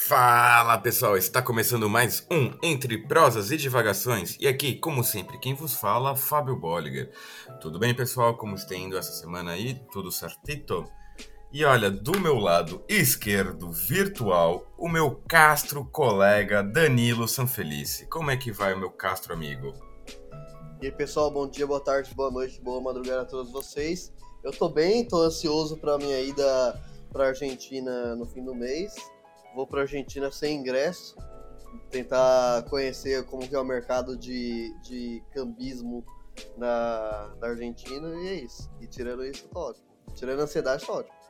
Fala pessoal, está começando mais um Entre Prosas e Divagações. E aqui, como sempre, quem vos fala, Fábio Bolliger. Tudo bem pessoal, como está indo essa semana aí? Tudo certito? E olha, do meu lado esquerdo, virtual, o meu castro colega Danilo Sanfelice. Como é que vai o meu castro amigo? E aí, pessoal, bom dia, boa tarde, boa noite, boa madrugada a todos vocês. Eu tô bem, tô ansioso pra minha ida pra Argentina no fim do mês. Vou pra Argentina sem ingresso, tentar conhecer como que é o mercado de cambismo na Argentina, e é isso. E tirando isso, tá ótimo. Tirando a ansiedade, tá ótimo.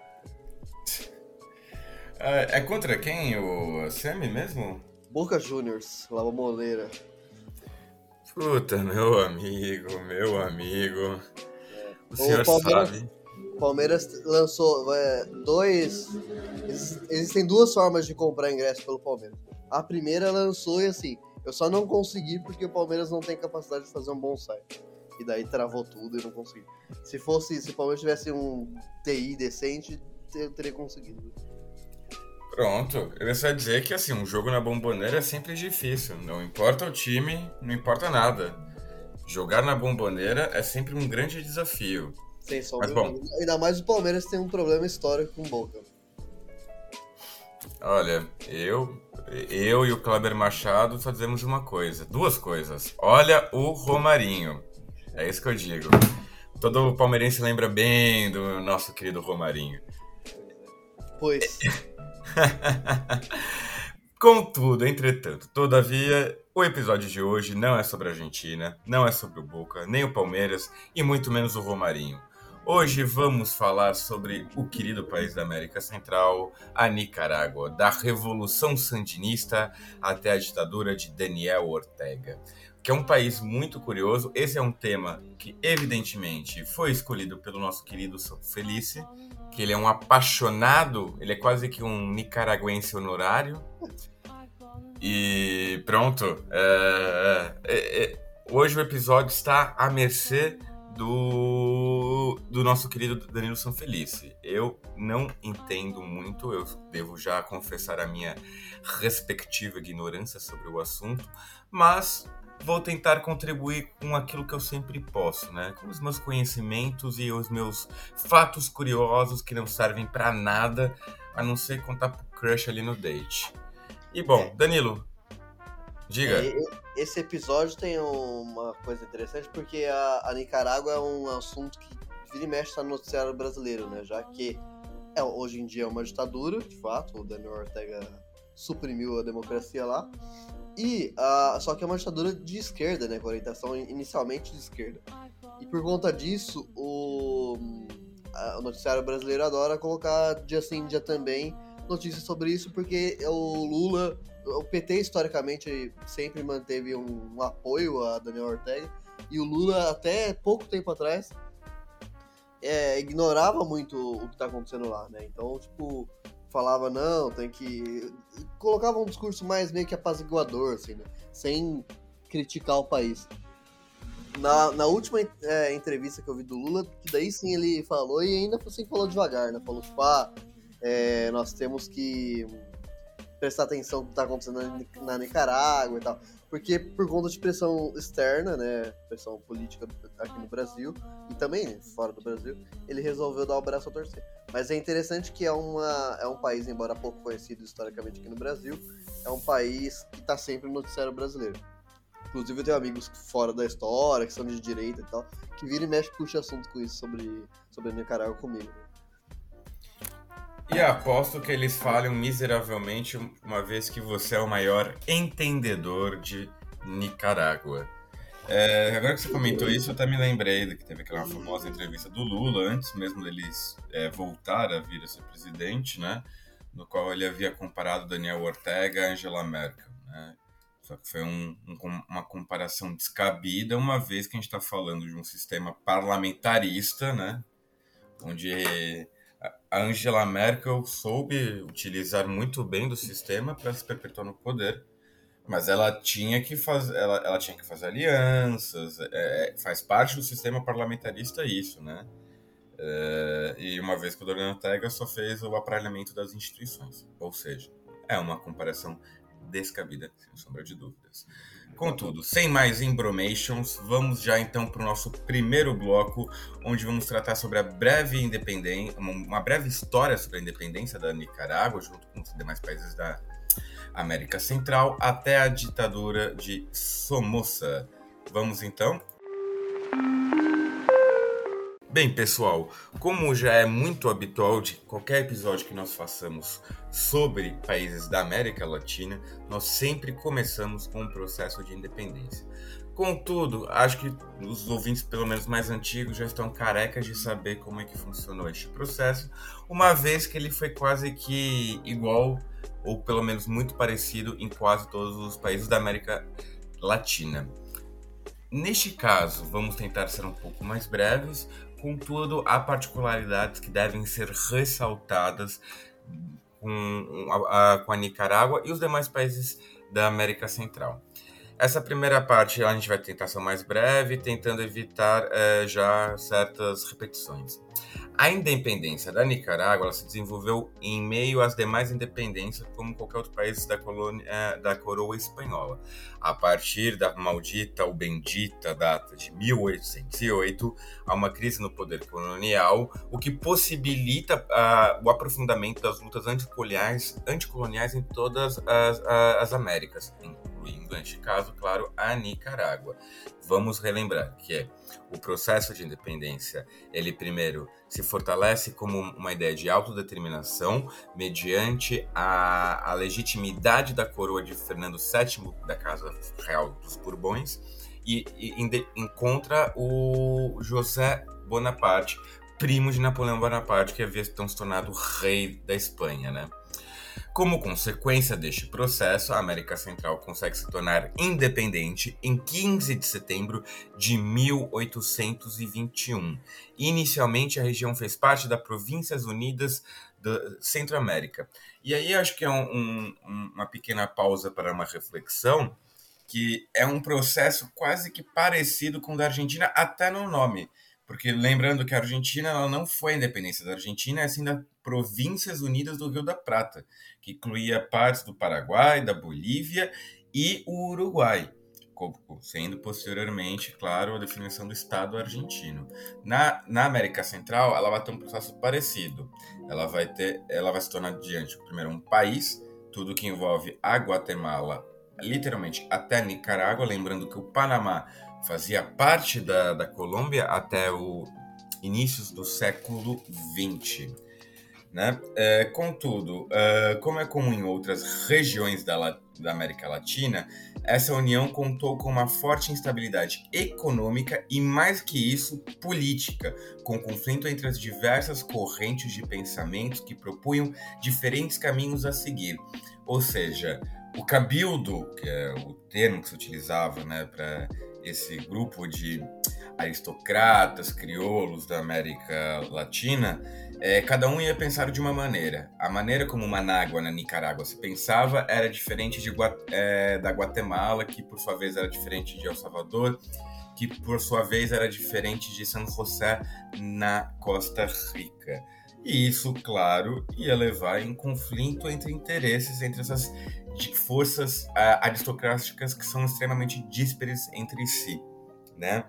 É contra quem? O Semi mesmo? Boca Juniors, La Bombonera. Puta, meu amigo, meu amigo. O O senhor sabe. Palmeiras lançou dois. Existem duas formas de comprar ingresso pelo Palmeiras. A primeira lançou e assim, eu só não consegui porque o Palmeiras não tem capacidade de fazer um bom site. E daí travou tudo e não consegui. Se o Palmeiras tivesse um TI decente, eu teria conseguido. Pronto, eu ia só dizer que assim, um jogo na Bombonera é sempre difícil. Não importa o time, não importa nada. Jogar na Bombonera é sempre um grande desafio. Sem Mas sombra de bom, dúvida. Ainda mais o Palmeiras tem um problema histórico com o Boca. olha, eu e o Kleber Machado só dizemos uma coisa, duas coisas. Olha o Romarinho. É isso que eu digo. Todo palmeirense lembra bem do nosso querido Romarinho. Pois. Contudo, entretanto, todavia, o episódio de hoje não é sobre a Argentina, não é sobre o Boca, nem o Palmeiras e muito menos o Romarinho. Hoje vamos falar sobre o querido país da América Central, a Nicarágua, da Revolução Sandinista até a ditadura de Daniel Ortega, que é um país muito curioso. Esse é um tema que, evidentemente, foi escolhido pelo nosso querido Felice, que ele é um apaixonado, ele é quase que um nicaragüense honorário. E pronto. Hoje o episódio está à mercê do nosso querido Danilo Sanfelice. Eu não entendo muito, eu devo já confessar a minha respectiva ignorância sobre o assunto, mas vou tentar contribuir com aquilo que eu sempre posso, né? Com os meus conhecimentos e os meus fatos curiosos que não servem para nada, a não ser contar pro crush ali no date. E bom, Danilo, diga. É, esse episódio tem uma coisa interessante porque a Nicarágua é um assunto que vira e mexe tá no noticiário brasileiro, né? Já que hoje em dia é uma ditadura, de fato, o Daniel Ortega suprimiu a democracia lá. Só que é uma ditadura de esquerda, né? Com orientação inicialmente de esquerda. E por conta disso, o noticiário brasileiro adora colocar dia sim, dia também notícias sobre isso, porque o Lula, o PT historicamente sempre manteve um apoio a Daniel Ortega, e o Lula até pouco tempo atrás ignorava muito o que tá acontecendo lá, né? Então, tipo, falava, não, tem que... Colocava um discurso mais meio que apaziguador, assim, né? Sem criticar o país. Na última entrevista que eu vi do Lula, que daí sim ele falou, e ainda assim falou devagar, né? Falou, tipo, nós temos que prestar atenção no que está acontecendo na Nicarágua e tal. Porque por conta de pressão externa, né, pressão política aqui no Brasil, e também fora do Brasil, ele resolveu dar o braço a torcer. Mas é interessante que é um país, embora pouco conhecido historicamente aqui no Brasil, é um país que está sempre no noticiário brasileiro. Inclusive eu tenho amigos fora da história, que são de direita e tal, que vira e mexe puxa assunto com isso sobre a Nicarágua comigo. E aposto que eles falham miseravelmente, uma vez que você é o maior entendedor de Nicarágua. Agora que você comentou isso, eu até me lembrei que teve aquela famosa entrevista do Lula, antes mesmo deles voltar a vir a ser presidente, né? No qual ele havia comparado Daniel Ortega a Angela Merkel, né? Só que foi uma comparação descabida, uma vez que a gente está falando de um sistema parlamentarista, né? Onde a Angela Merkel soube utilizar muito bem do sistema para se perpetuar no poder, mas ela tinha que fazer, ela tinha que fazer alianças, faz parte do sistema parlamentarista isso, né? E uma vez que o Dorian Ortega só fez o aparelhamento das instituições, ou seja, é uma comparação descabida, sem sombra de dúvidas. Contudo, sem mais embromations, vamos já então para o nosso primeiro bloco, onde vamos tratar sobre a breve independência, uma breve história sobre a independência da Nicarágua, junto com os demais países da América Central, até a ditadura de Somoza. Vamos então? Bem, pessoal, como já é muito habitual de qualquer episódio que nós façamos sobre países da América Latina, nós sempre começamos com o processo de independência. Contudo, acho que os ouvintes, pelo menos mais antigos, já estão carecas de saber como é que funcionou este processo, uma vez que ele foi quase que igual, ou pelo menos muito parecido, em quase todos os países da América Latina. Neste caso, vamos tentar ser um pouco mais breves. Contudo, há particularidades que devem ser ressaltadas com a Nicarágua e os demais países da América Central. Essa primeira parte a gente vai tentar ser mais breve, tentando evitar já certas repetições. A independência da Nicarágua ela se desenvolveu em meio às demais independências, como qualquer outro país da coroa espanhola. A partir da maldita ou bendita data de 1808, há uma crise no poder colonial, o que possibilita o aprofundamento das lutas anticoloniais em todas as Américas, incluindo, neste caso, claro, a Nicarágua. Vamos relembrar que o processo de independência, ele primeiro se fortalece como uma ideia de autodeterminação mediante a legitimidade da coroa de Fernando VII, da Casa Real dos Bourbões, e encontra o José Bonaparte, primo de Napoleão Bonaparte, que havia então se tornado rei da Espanha, né? Como consequência deste processo, a América Central consegue se tornar independente em 15 de setembro de 1821. Inicialmente, a região fez parte das Províncias Unidas da Centro-América. E aí acho que é uma pequena pausa para uma reflexão, que é um processo quase que parecido com o da Argentina, até no nome. Porque lembrando que a Argentina ela não foi a independência da Argentina, é assim das Províncias Unidas do Rio da Prata, que incluía partes do Paraguai, da Bolívia e o Uruguai, sendo posteriormente, claro, a definição do Estado argentino. Na América Central, ela vai ter um processo parecido. Ela vai se tornar diante, primeiro, um país, tudo que envolve a Guatemala, literalmente até Nicarágua, lembrando que o Panamá fazia parte da Colômbia até o inícios do século XX. Né? Contudo, como é comum em outras regiões da América Latina, essa união contou com uma forte instabilidade econômica e, mais que isso, política, com conflito entre as diversas correntes de pensamentos que propunham diferentes caminhos a seguir. Ou seja, o cabildo, que é o termo que se utilizava, né, para esse grupo de aristocratas, crioulos da América Latina, cada um ia pensar de uma maneira. A maneira como Manágua, na Nicarágua, se pensava era diferente da Guatemala, que por sua vez era diferente de El Salvador, que por sua vez era diferente de San José, na Costa Rica. E isso, claro, ia levar em conflito entre interesses entre essas forças aristocráticas que são extremamente díspares entre si, né?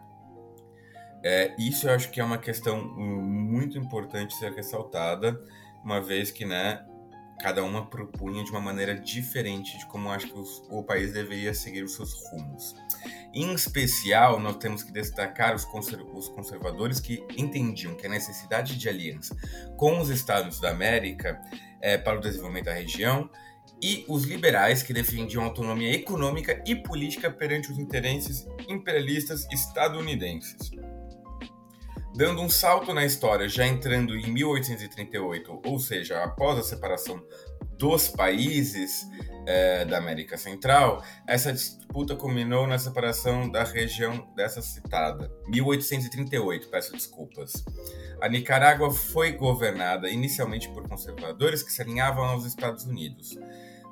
Isso eu acho que é uma questão muito importante ser ressaltada, uma vez que, né, cada uma propunha de uma maneira diferente de como acho que o país deveria seguir os seus rumos. Em especial, nós temos que destacar os conservadores que entendiam que a necessidade de aliança com os Estados da América para o desenvolvimento da região, e os liberais que defendiam autonomia econômica e política perante os interesses imperialistas estadunidenses. Dando um salto na história, já entrando em 1838, ou seja, após a separação dos países da América Central, essa disputa culminou na separação da região dessa citada. 1838, peço desculpas. A Nicarágua foi governada inicialmente por conservadores que se alinhavam aos Estados Unidos.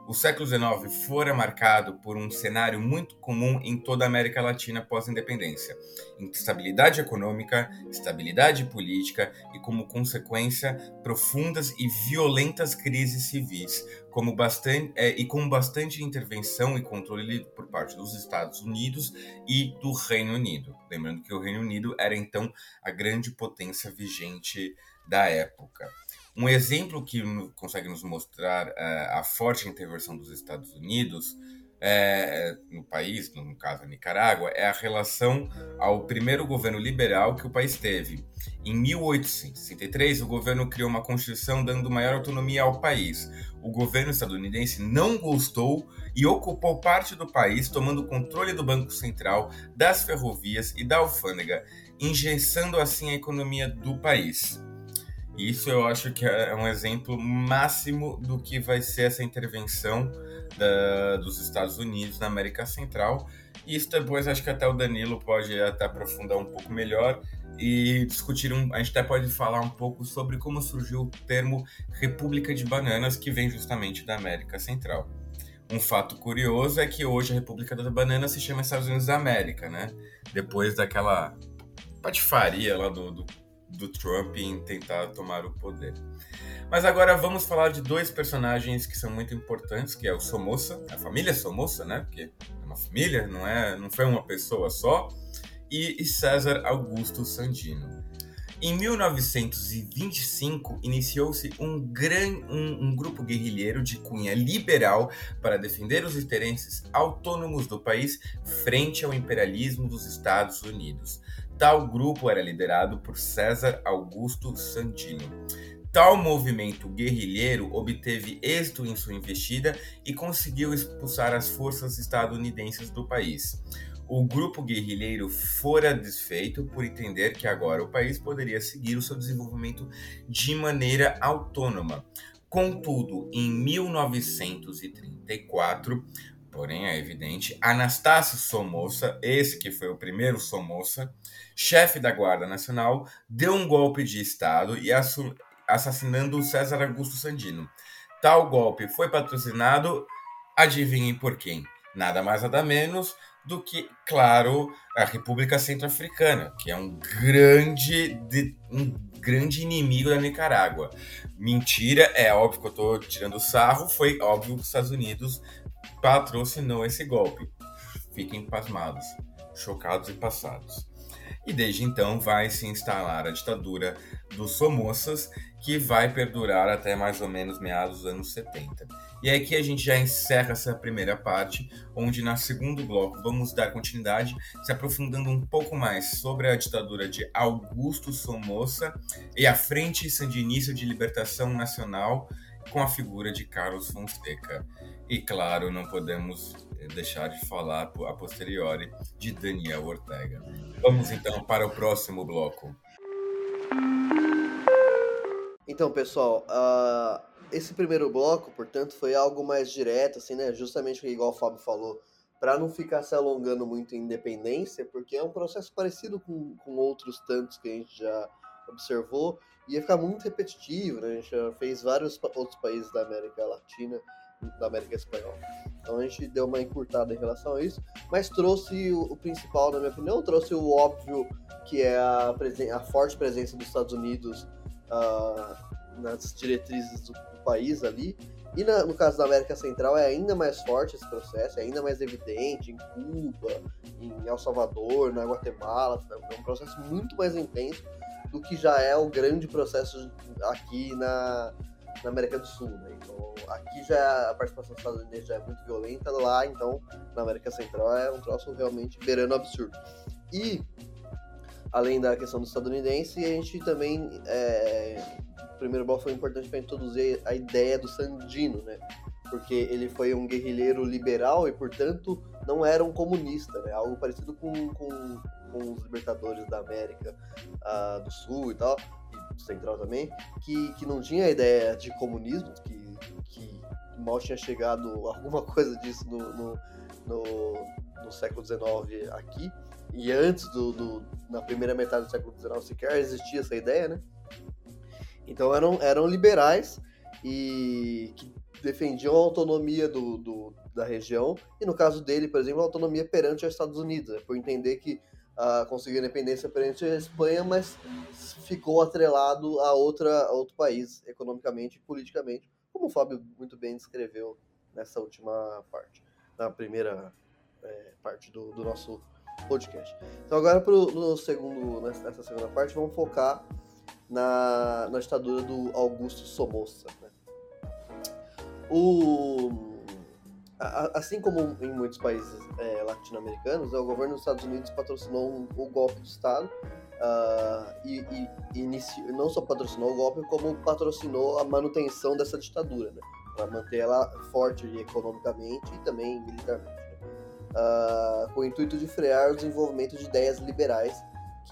O século XIX fora marcado por um cenário muito comum em toda a América Latina pós-independência: instabilidade econômica, estabilidade política e, como consequência, profundas e violentas crises civis, com bastante intervenção e controle por parte dos Estados Unidos e do Reino Unido. Lembrando que o Reino Unido era então a grande potência vigente da época. Um exemplo que consegue nos mostrar a forte intervenção dos Estados Unidos no país, no caso a Nicarágua, é a relação ao primeiro governo liberal que o país teve. Em 1863, o governo criou uma constituição dando maior autonomia ao país. O governo estadunidense não gostou e ocupou parte do país, tomando controle do Banco Central, das ferrovias e da alfândega, engessando assim a economia do país. Isso eu acho que é um exemplo máximo do que vai ser essa intervenção dos Estados Unidos na América Central. E isso depois acho que até o Danilo pode até aprofundar um pouco melhor e discutir, a gente até pode falar um pouco sobre como surgiu o termo República de Bananas, que vem justamente da América Central. Um fato curioso é que hoje a República da Banana se chama Estados Unidos da América, né? Depois daquela patifaria lá do Trump em tentar tomar o poder. Mas agora vamos falar de dois personagens que são muito importantes, que é o Somoza, a família Somoza, né? Porque é uma família, não foi uma pessoa só, e César Augusto Sandino. Em 1925, iniciou-se um grupo guerrilheiro de cunha liberal para defender os interesses autônomos do país frente ao imperialismo dos Estados Unidos. Tal grupo era liderado por César Augusto Sandino. Tal movimento guerrilheiro obteve êxito em sua investida e conseguiu expulsar as forças estadunidenses do país. O grupo guerrilheiro fora desfeito por entender que agora o país poderia seguir o seu desenvolvimento de maneira autônoma. Contudo, em 1934, porém é evidente, Anastácio Somoza, esse que foi o primeiro Somoza, chefe da Guarda Nacional, deu um golpe de Estado e assassinando César Augusto Sandino. Tal golpe foi patrocinado, adivinhem por quem? Nada mais nada menos do que, claro, a República Centro-Africana, que é um grande inimigo da Nicarágua. Mentira, é óbvio que eu estou tirando sarro, foi óbvio que os Estados Unidos patrocinou esse golpe. Fiquem pasmados, chocados e passados. E desde então vai se instalar a ditadura dos Somozas, que vai perdurar até mais ou menos meados dos anos 70. E aqui a gente já encerra essa primeira parte, onde na segundo bloco vamos dar continuidade, se aprofundando um pouco mais sobre a ditadura de Augusto Somoza e a Frente Sandinista de Libertação Nacional, com a figura de Carlos Fonseca. E claro, não podemos deixar de falar a posteriori de Daniel Ortega. Vamos então para o próximo bloco. Então, pessoal, esse primeiro bloco, portanto, foi algo mais direto, assim, né? Justamente igual o Fábio falou, para não ficar se alongando muito em independência, porque é um processo parecido com outros tantos que a gente já observou, e ia ficar muito repetitivo, né? A gente já fez vários outros países da América Latina, da América Espanhola. Então a gente deu uma encurtada em relação a isso, mas trouxe o principal, na minha opinião, trouxe o óbvio, que é a forte presença dos Estados Unidos nas diretrizes do país ali. E no caso da América Central é ainda mais forte esse processo, é ainda mais evidente em Cuba, em El Salvador, na Guatemala. É um processo muito mais intenso do que já é o grande processo aqui na América do Sul, né? Então, aqui já a participação dos Estados Unidos já é muito violenta, lá, então, na América Central é um troço realmente beirando absurdo. E, além da questão do estadunidense, a gente também, o primeiro bloco foi importante para introduzir a ideia do Sandino, né? Porque ele foi um guerrilheiro liberal e, portanto, não era um comunista, né? Algo parecido com os libertadores da América do Sul e tal, e Central também, que não tinha a ideia de comunismo, que mal tinha chegado alguma coisa disso no século XIX aqui, e antes na primeira metade do século XIX sequer existia essa ideia, né? Então eram liberais e que defendiam a autonomia da região, e no caso dele, por exemplo, a autonomia perante os Estados Unidos, né, por entender que conseguiu independência perante a Espanha, mas ficou atrelado a outro país, economicamente e politicamente, como o Fábio muito bem descreveu nessa última parte, na primeira parte do nosso podcast. Então agora nessa segunda parte vamos focar na ditadura do Augusto Somoza, né? Assim como em muitos países latino-americanos, o governo dos Estados Unidos patrocinou o golpe de Estado e não só patrocinou o golpe, como patrocinou a manutenção dessa ditadura, né? Para manter ela forte economicamente e também militarmente, né? Com o intuito de frear o desenvolvimento de ideias liberais que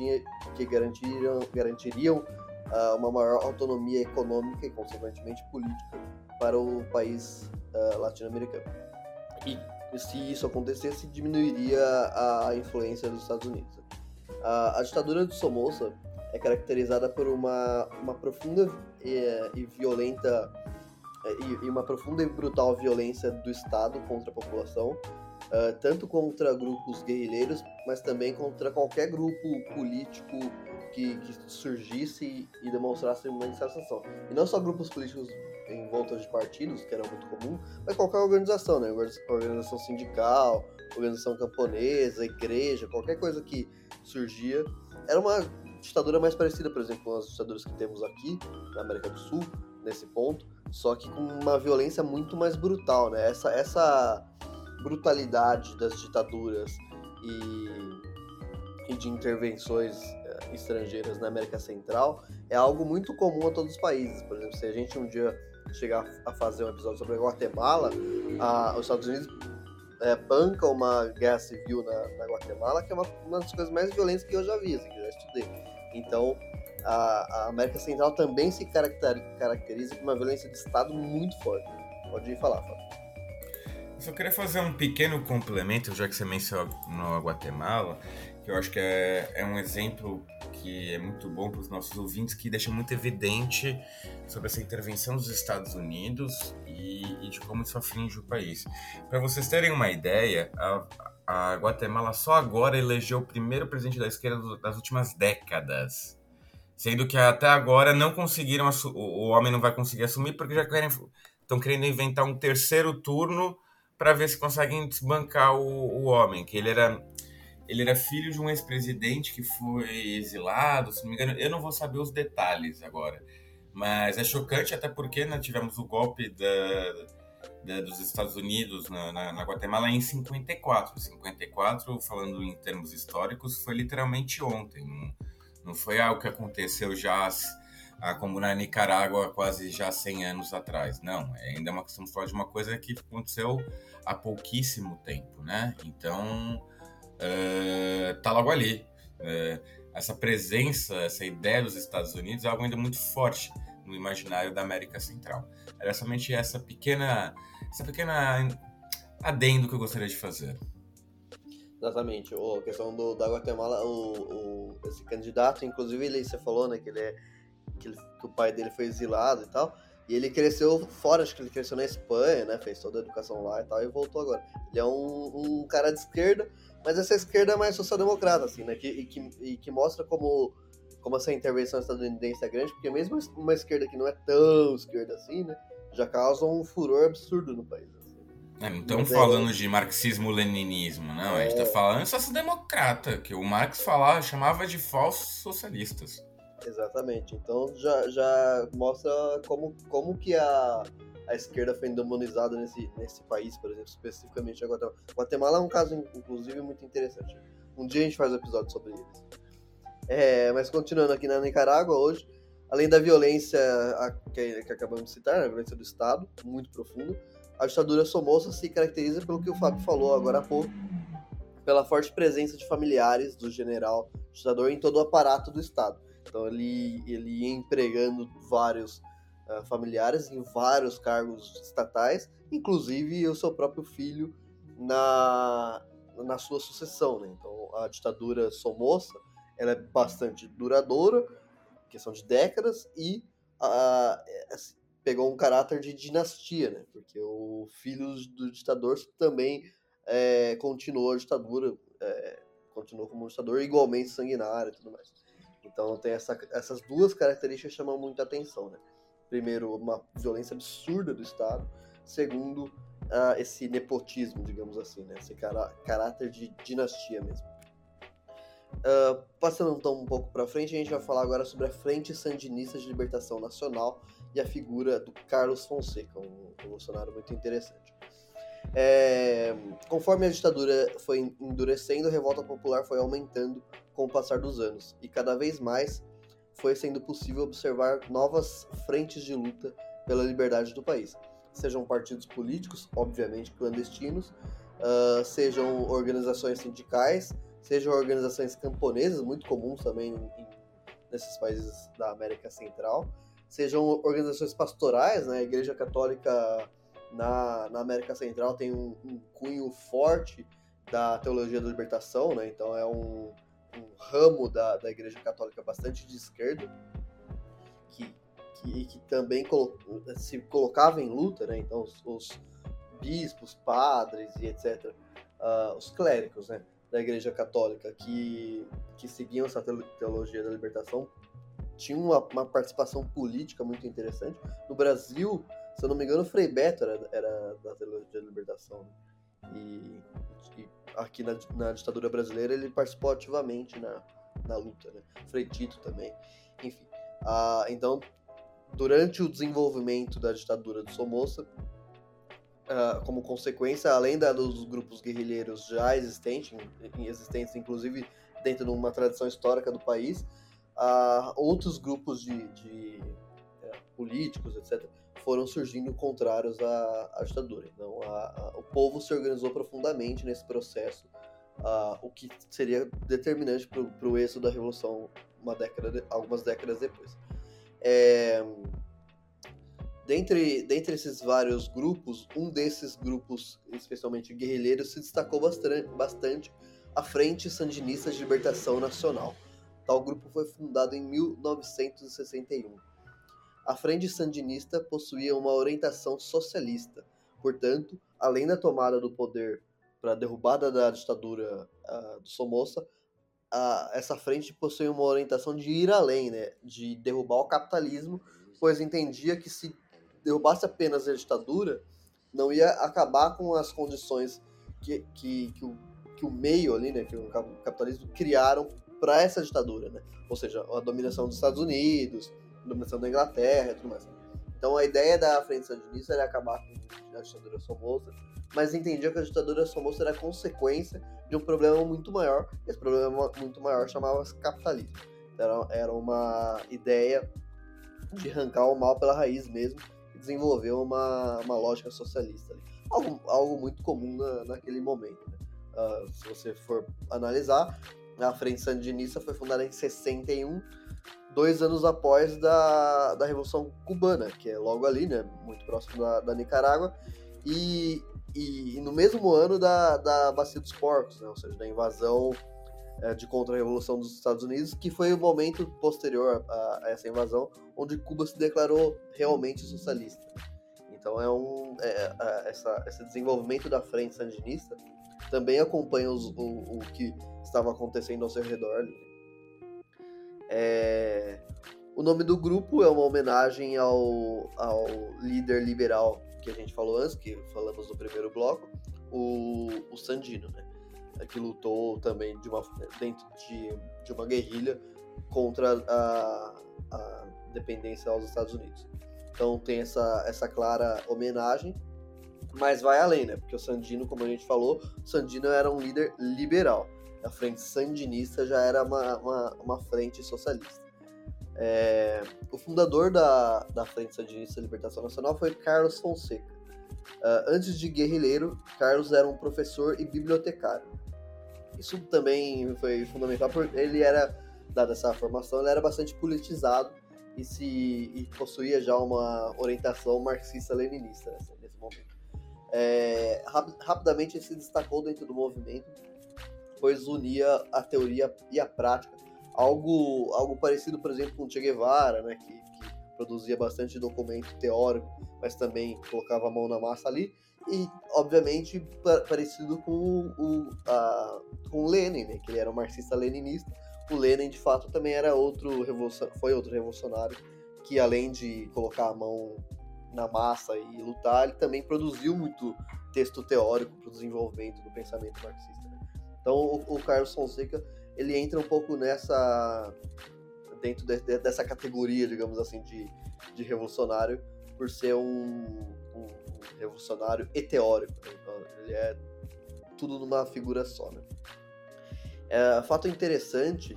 garantiriam uma maior autonomia econômica e, consequentemente, política para o país latino-americano. E se isso acontecesse, diminuiria a influência dos Estados Unidos. A ditadura de Somoza é caracterizada por uma profunda e violenta e uma profunda e brutal violência do Estado contra a população, tanto contra grupos guerrilheiros, mas também contra qualquer grupo político que surgisse e demonstrasse uma insatisfação. E não só grupos políticos em volta de partidos, que era muito comum, mas qualquer organização, né? Organização sindical, organização camponesa, igreja, qualquer coisa que surgia. Era uma ditadura mais parecida, por exemplo, com as ditaduras que temos aqui na América do Sul, nesse ponto, só que com uma violência muito mais brutal, né? Essa brutalidade das ditaduras e de intervenções estrangeiras na América Central é algo muito comum a todos os países. Por exemplo, se a gente um dia chegar a fazer um episódio sobre a Guatemala, os Estados Unidos bancam uma guerra civil na Guatemala, que é uma das coisas mais violentas que eu já vi, assim, que eu já estudei. Então, a América Central também se caracteriza por uma violência de Estado muito forte. Pode ir falar, Fábio. Eu só queria fazer um pequeno complemento, já que você mencionou a Guatemala, que eu acho que é um exemplo que é muito bom para os nossos ouvintes, que deixa muito evidente sobre essa intervenção dos Estados Unidos e de como isso aflige o país. Para vocês terem uma ideia, a Guatemala só agora elegeu o primeiro presidente da esquerda das últimas décadas, sendo que até agora não conseguiram, o homem não vai conseguir assumir porque já estão querendo inventar um terceiro turno para ver se conseguem desbancar o homem, que ele era filho de um ex-presidente que foi exilado, se não me engano. Eu não vou saber os detalhes agora, mas é chocante até porque tivemos o golpe dos Estados Unidos na Guatemala em 54. 54, falando em termos históricos, foi literalmente ontem. Não foi algo que aconteceu já como na Nicarágua quase já 100 anos atrás. Não, ainda é uma questão de falar de uma coisa que aconteceu há pouquíssimo tempo, né? Então, tá logo ali. Essa presença, essa ideia dos Estados Unidos é algo ainda muito forte no imaginário da América Central. Era somente essa pequena adendo que eu gostaria de fazer. Exatamente. A questão da Guatemala, esse candidato, inclusive você falou, né, que o pai dele foi exilado e tal, e ele cresceu fora, acho que ele cresceu na Espanha, né, fez toda a educação lá e tal, e voltou agora. Ele é um cara de esquerda, mas essa esquerda é mais social-democrata, assim, né, que mostra como essa intervenção estadunidense é grande, porque mesmo uma esquerda que não é tão esquerda assim, né, já causa um furor absurdo no país. Não estamos falando de marxismo-leninismo, não. A gente está falando de social-democrata, que o Marx chamava de falsos socialistas. Exatamente. Então já mostra como que a esquerda foi demonizada nesse país, por exemplo, especificamente a Guatemala. Guatemala é um caso, inclusive, muito interessante. Um dia a gente faz um episódio sobre eles. Mas continuando aqui na Nicarágua hoje, além da violência que acabamos de citar, a violência do Estado, muito profunda, a ditadura Somoza se caracteriza pelo que o Fábio falou agora há pouco, pela forte presença de familiares do general ditador em todo o aparato do Estado. Então ele ia empregando vários familiares em vários cargos estatais, inclusive o seu próprio filho na sua sucessão, né? Então a ditadura Somoza, ela é bastante duradoura, questão de décadas, e pegou um caráter de dinastia, né? Porque o filho do ditador também continuou a ditadura, continuou como um ditador igualmente sanguinário e tudo mais. Então tem essas duas características que chamam muita atenção, né? Primeiro, uma violência absurda do Estado. Segundo, esse nepotismo, digamos assim, né? Esse caráter de dinastia mesmo. Passando então um pouco para frente, a gente vai falar agora sobre a Frente Sandinista de Libertação Nacional e a figura do Carlos Fonseca, um revolucionário muito interessante. Conforme a ditadura foi endurecendo, a revolta popular foi aumentando com o passar dos anos, e cada vez mais foi sendo possível observar novas frentes de luta pela liberdade do país. Sejam partidos políticos, obviamente clandestinos, sejam organizações sindicais, sejam organizações camponesas, muito comuns também nesses países da América Central, sejam organizações pastorais, né? A Igreja Católica na América Central tem um cunho forte da teologia da libertação, né? Então é um ramo da Igreja Católica bastante de esquerda, que também se colocava em luta, né? Então os bispos, padres e etc., os clérigos, né, da Igreja Católica que seguiam essa teologia da libertação tinham uma participação política muito interessante. No Brasil, se eu não me engano, Frei Beto era da teologia da libertação, né? E aqui na ditadura brasileira ele participou ativamente na luta, né? Frei Tito também, enfim. Então, durante o desenvolvimento da ditadura do Somoza, como consequência, além dos grupos guerrilheiros já existentes inclusive dentro de uma tradição histórica do país, outros grupos de políticos, etc., foram surgindo contrários à ditadura. Então, o povo se organizou profundamente nesse processo, o que seria determinante para o êxito da Revolução algumas décadas depois. Dentre esses vários grupos, um desses grupos, especialmente guerrilheiros, se destacou bastante a Frente Sandinista de Libertação Nacional. Tal grupo foi fundado em 1961. A Frente Sandinista possuía uma orientação socialista. Portanto, além da tomada do poder para a derrubada da ditadura do Somoza, essa frente possuía uma orientação de ir além, né, de derrubar o capitalismo, pois entendia que se derrubasse apenas a ditadura, não ia acabar com as condições que o meio ali, né, que o capitalismo criaram para essa ditadura, né? Ou seja, a dominação dos Estados Unidos, a dominação da Inglaterra e tudo mais. Então a ideia da Frente Sandinista era acabar com a ditadura Somoza, mas entendia que a ditadura Somoza era consequência de um problema muito maior. Esse problema muito maior chamava-se capitalismo. Então, era uma ideia de arrancar o mal pela raiz mesmo e desenvolver uma lógica socialista. Algo muito comum naquele momento, né? Se você for analisar, a Frente Sandinista foi fundada em 61, 2 anos após da Revolução Cubana, que é logo ali, né, muito próximo da Nicarágua, e no mesmo ano da Bacia dos Porcos, né, ou seja, da invasão de contra-revolução dos Estados Unidos, que foi o momento posterior a essa invasão, onde Cuba se declarou realmente socialista. Então esse desenvolvimento da Frente Sandinista também acompanha o que estava acontecendo ao seu redor ali. O nome do grupo é uma homenagem ao líder liberal que a gente falou antes, que falamos no primeiro bloco, o Sandino, né? Que lutou também dentro de uma guerrilha contra a dependência aos Estados Unidos. Então tem essa clara homenagem, mas vai além, né? Porque o Sandino, como a gente falou, o Sandino era um líder liberal. A Frente Sandinista já era uma frente socialista. O fundador da Frente Sandinista de Libertação Nacional foi Carlos Fonseca. Antes de guerrilheiro, Carlos era um professor e bibliotecário. Isso também foi fundamental, porque ele era, dada essa formação, ele era bastante politizado e possuía já uma orientação marxista-leninista nesse momento. Rapidamente ele se destacou dentro do movimento, pois unia a teoria e a prática, algo parecido, por exemplo, com Che Guevara, né, que produzia bastante documento teórico, mas também colocava a mão na massa ali. E, obviamente, parecido com com o Lenin, né? Que ele era um marxista-leninista. O Lenin, de fato, também era foi outro revolucionário que, além de colocar a mão na massa e lutar, ele também produziu muito texto teórico para o desenvolvimento do pensamento marxista, né? Então, o Carlos Fonseca, ele entra um pouco dentro dessa categoria, digamos assim, de revolucionário, por ser um revolucionário e teórico, né? Então, ele é tudo numa figura só, né? Fato interessante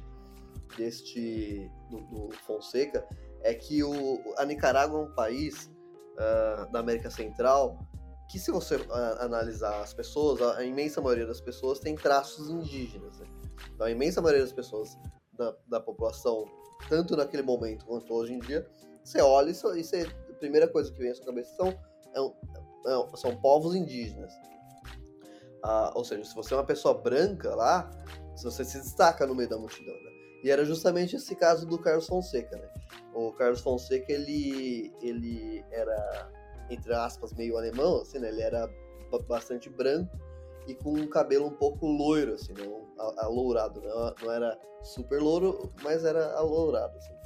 do Fonseca é que a Nicarágua é um país da América Central que, se você analisar as pessoas, a imensa maioria das pessoas tem traços indígenas, né? Então, a imensa maioria das pessoas da população, tanto naquele momento quanto hoje em dia, você olha a primeira coisa que vem à sua cabeça são povos indígenas. Ou seja, se você é uma pessoa branca lá, você se destaca no meio da multidão, né? E era justamente esse caso do Carlos Fonseca, né? O Carlos Fonseca, ele era, entre aspas, meio alemão, assim, né? Ele era bastante branco e com um cabelo um pouco loiro, assim, né? Alourado, né? Não era super louro, mas era alourado, assim.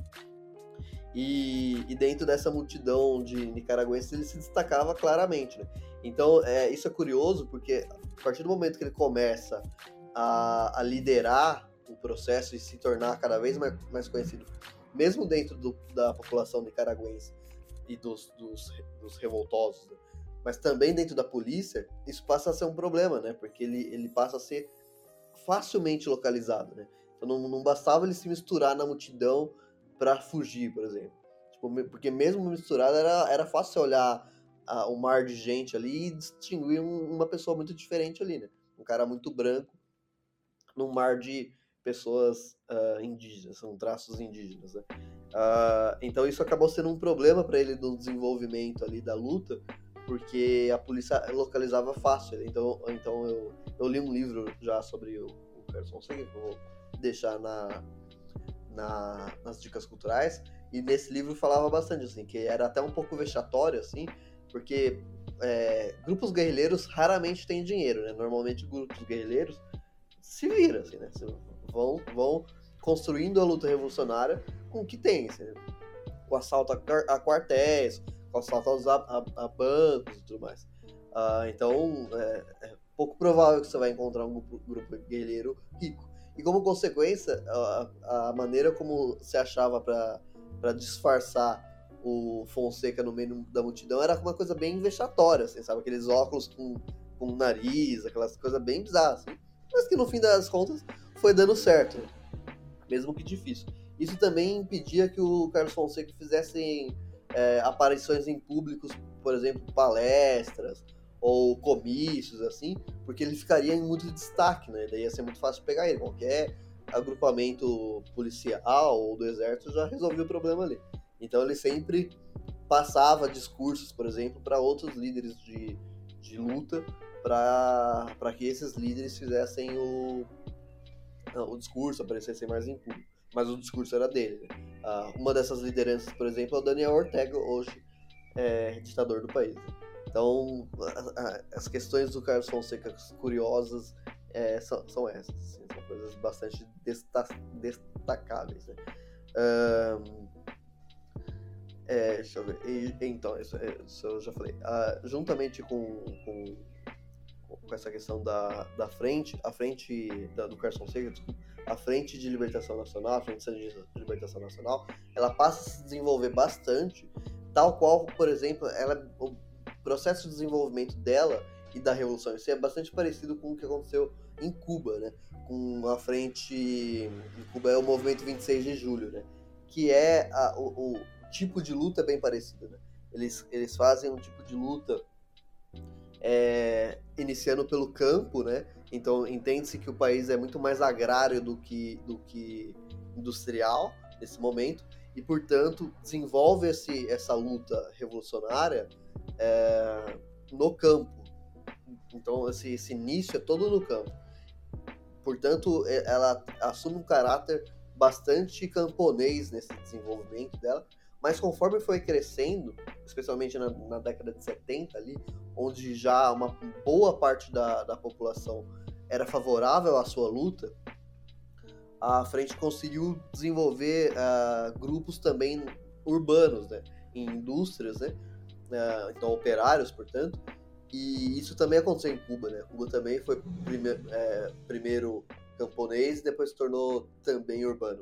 E dentro dessa multidão de nicaragüenses ele se destacava claramente, né? Então, isso é curioso, porque a partir do momento que ele começa a liderar o processo e se tornar cada vez mais conhecido, mesmo dentro da população nicaragüense e dos revoltosos, né? Mas também dentro da polícia, isso passa a ser um problema, né? Porque ele passa a ser facilmente localizado, né? Então não bastava ele se misturar na multidão para fugir, por exemplo. Porque mesmo misturado era fácil você olhar um mar de gente ali e distinguir uma pessoa muito diferente ali, né? Um cara muito branco num mar de pessoas indígenas, são traços indígenas, né? Então isso acabou sendo um problema para ele no desenvolvimento ali da luta, porque a polícia localizava fácil, né? Então eu li um livro já sobre o Carlos Fonseca, que eu vou deixar nas dicas culturais, e nesse livro falava bastante, assim, que era até um pouco vexatório, assim, porque grupos guerrilheiros raramente têm dinheiro, né? Normalmente grupos guerrilheiros se viram, assim, né? Vão construindo a luta revolucionária com o que tem, assim, né? Com assalto a quartéis, com assalto a bancos e tudo mais. Então, é pouco provável que você vai encontrar um grupo guerrilheiro rico. E como consequência, a maneira como se achava para disfarçar o Fonseca no meio da multidão era uma coisa bem vexatória, assim, sabe? Aqueles óculos com nariz, aquelas coisas bem bizarras, assim. Mas que no fim das contas foi dando certo, né? Mesmo que difícil. Isso também impedia que o Carlos Fonseca fizesse aparições em públicos, por exemplo, palestras ou comícios, assim, porque ele ficaria em muito destaque, né? Daí ia ser muito fácil pegar ele. Qualquer agrupamento policial ou do exército já resolvia o problema ali. Então ele sempre passava discursos, por exemplo, para outros líderes de luta, para que esses líderes fizessem o discurso, aparecessem mais em público. Mas o discurso era dele, né? Uma dessas lideranças, por exemplo, é o Daniel Ortega, hoje ditador do país, né? Então, as questões do Carlos Fonseca curiosas são essas, assim, são coisas bastante destacáveis, né? Deixa eu ver. Então, isso eu já falei. Juntamente com essa questão da frente, a frente do Carlos Fonseca, a Frente de Libertação Nacional, a Frente de Libertação Nacional, ela passa a se desenvolver bastante, tal qual, por exemplo, o processo de desenvolvimento dela e da Revolução em si é bastante parecido com o que aconteceu em Cuba, né? Com a frente... Em Cuba é o movimento 26 de julho, né? Que o tipo de luta é bem parecido, né? Eles fazem um tipo de luta iniciando pelo campo, né? Então entende-se que o país é muito mais agrário do que industrial nesse momento e, portanto, desenvolve essa luta revolucionária no campo. Então esse início é todo no campo. Portanto, ela assume um caráter bastante camponês nesse desenvolvimento dela, Mas conforme foi crescendo, especialmente na década de 70 ali, onde já uma boa parte da população era favorável à sua luta, a frente conseguiu desenvolver grupos também urbanos, né, em indústrias, né, então operários, portanto, e isso também aconteceu em Cuba, né? Cuba também foi primeiro camponês e depois se tornou também urbano.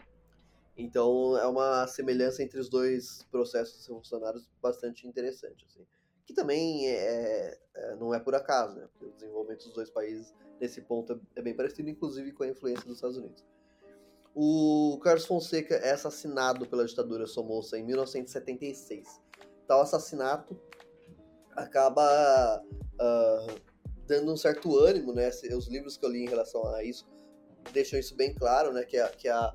Então é uma semelhança entre os dois processos revolucionários bastante interessante, assim. Que também não é por acaso, né? Porque o desenvolvimento dos dois países nesse ponto é bem parecido, inclusive com a influência dos Estados Unidos. O Carlos Fonseca é assassinado pela ditadura Somoza em 1976. Tal assassinato acaba dando um certo ânimo, né? Os livros que eu li em relação a isso deixam isso bem claro, né? Que a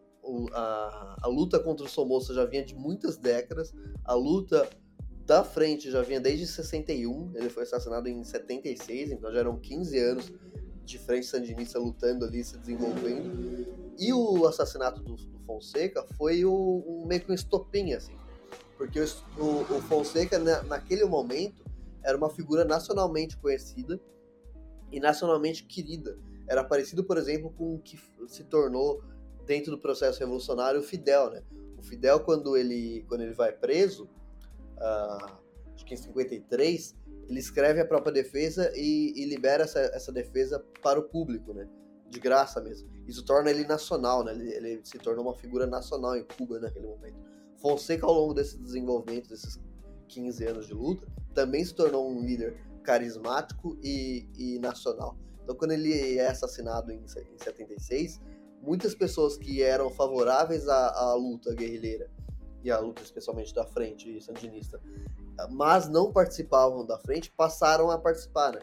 luta contra o Somoza já vinha de muitas décadas, a luta da frente já vinha desde 61, ele foi assassinado em 76, então já eram 15 anos de frente sandinista lutando ali, se desenvolvendo, e o assassinato do Fonseca foi meio que um estopim, assim, porque o Fonseca, naquele momento, era uma figura nacionalmente conhecida e nacionalmente querida. Era parecido, por exemplo, com o que se tornou, dentro do processo revolucionário, o Fidel, né? O Fidel, quando ele vai preso, acho que em 53, ele escreve a própria defesa e libera essa defesa para o público, né? De graça mesmo. Isso torna ele nacional, né? Ele se tornou uma figura nacional em Cuba naquele momento. Fonseca, ao longo desse desenvolvimento, desses 15 anos de luta, também se tornou um líder carismático e nacional. Então, quando ele é assassinado em 76, muitas pessoas que eram favoráveis à luta guerrilheira, e à luta especialmente da frente sandinista, mas não participavam da frente, passaram a participar, né?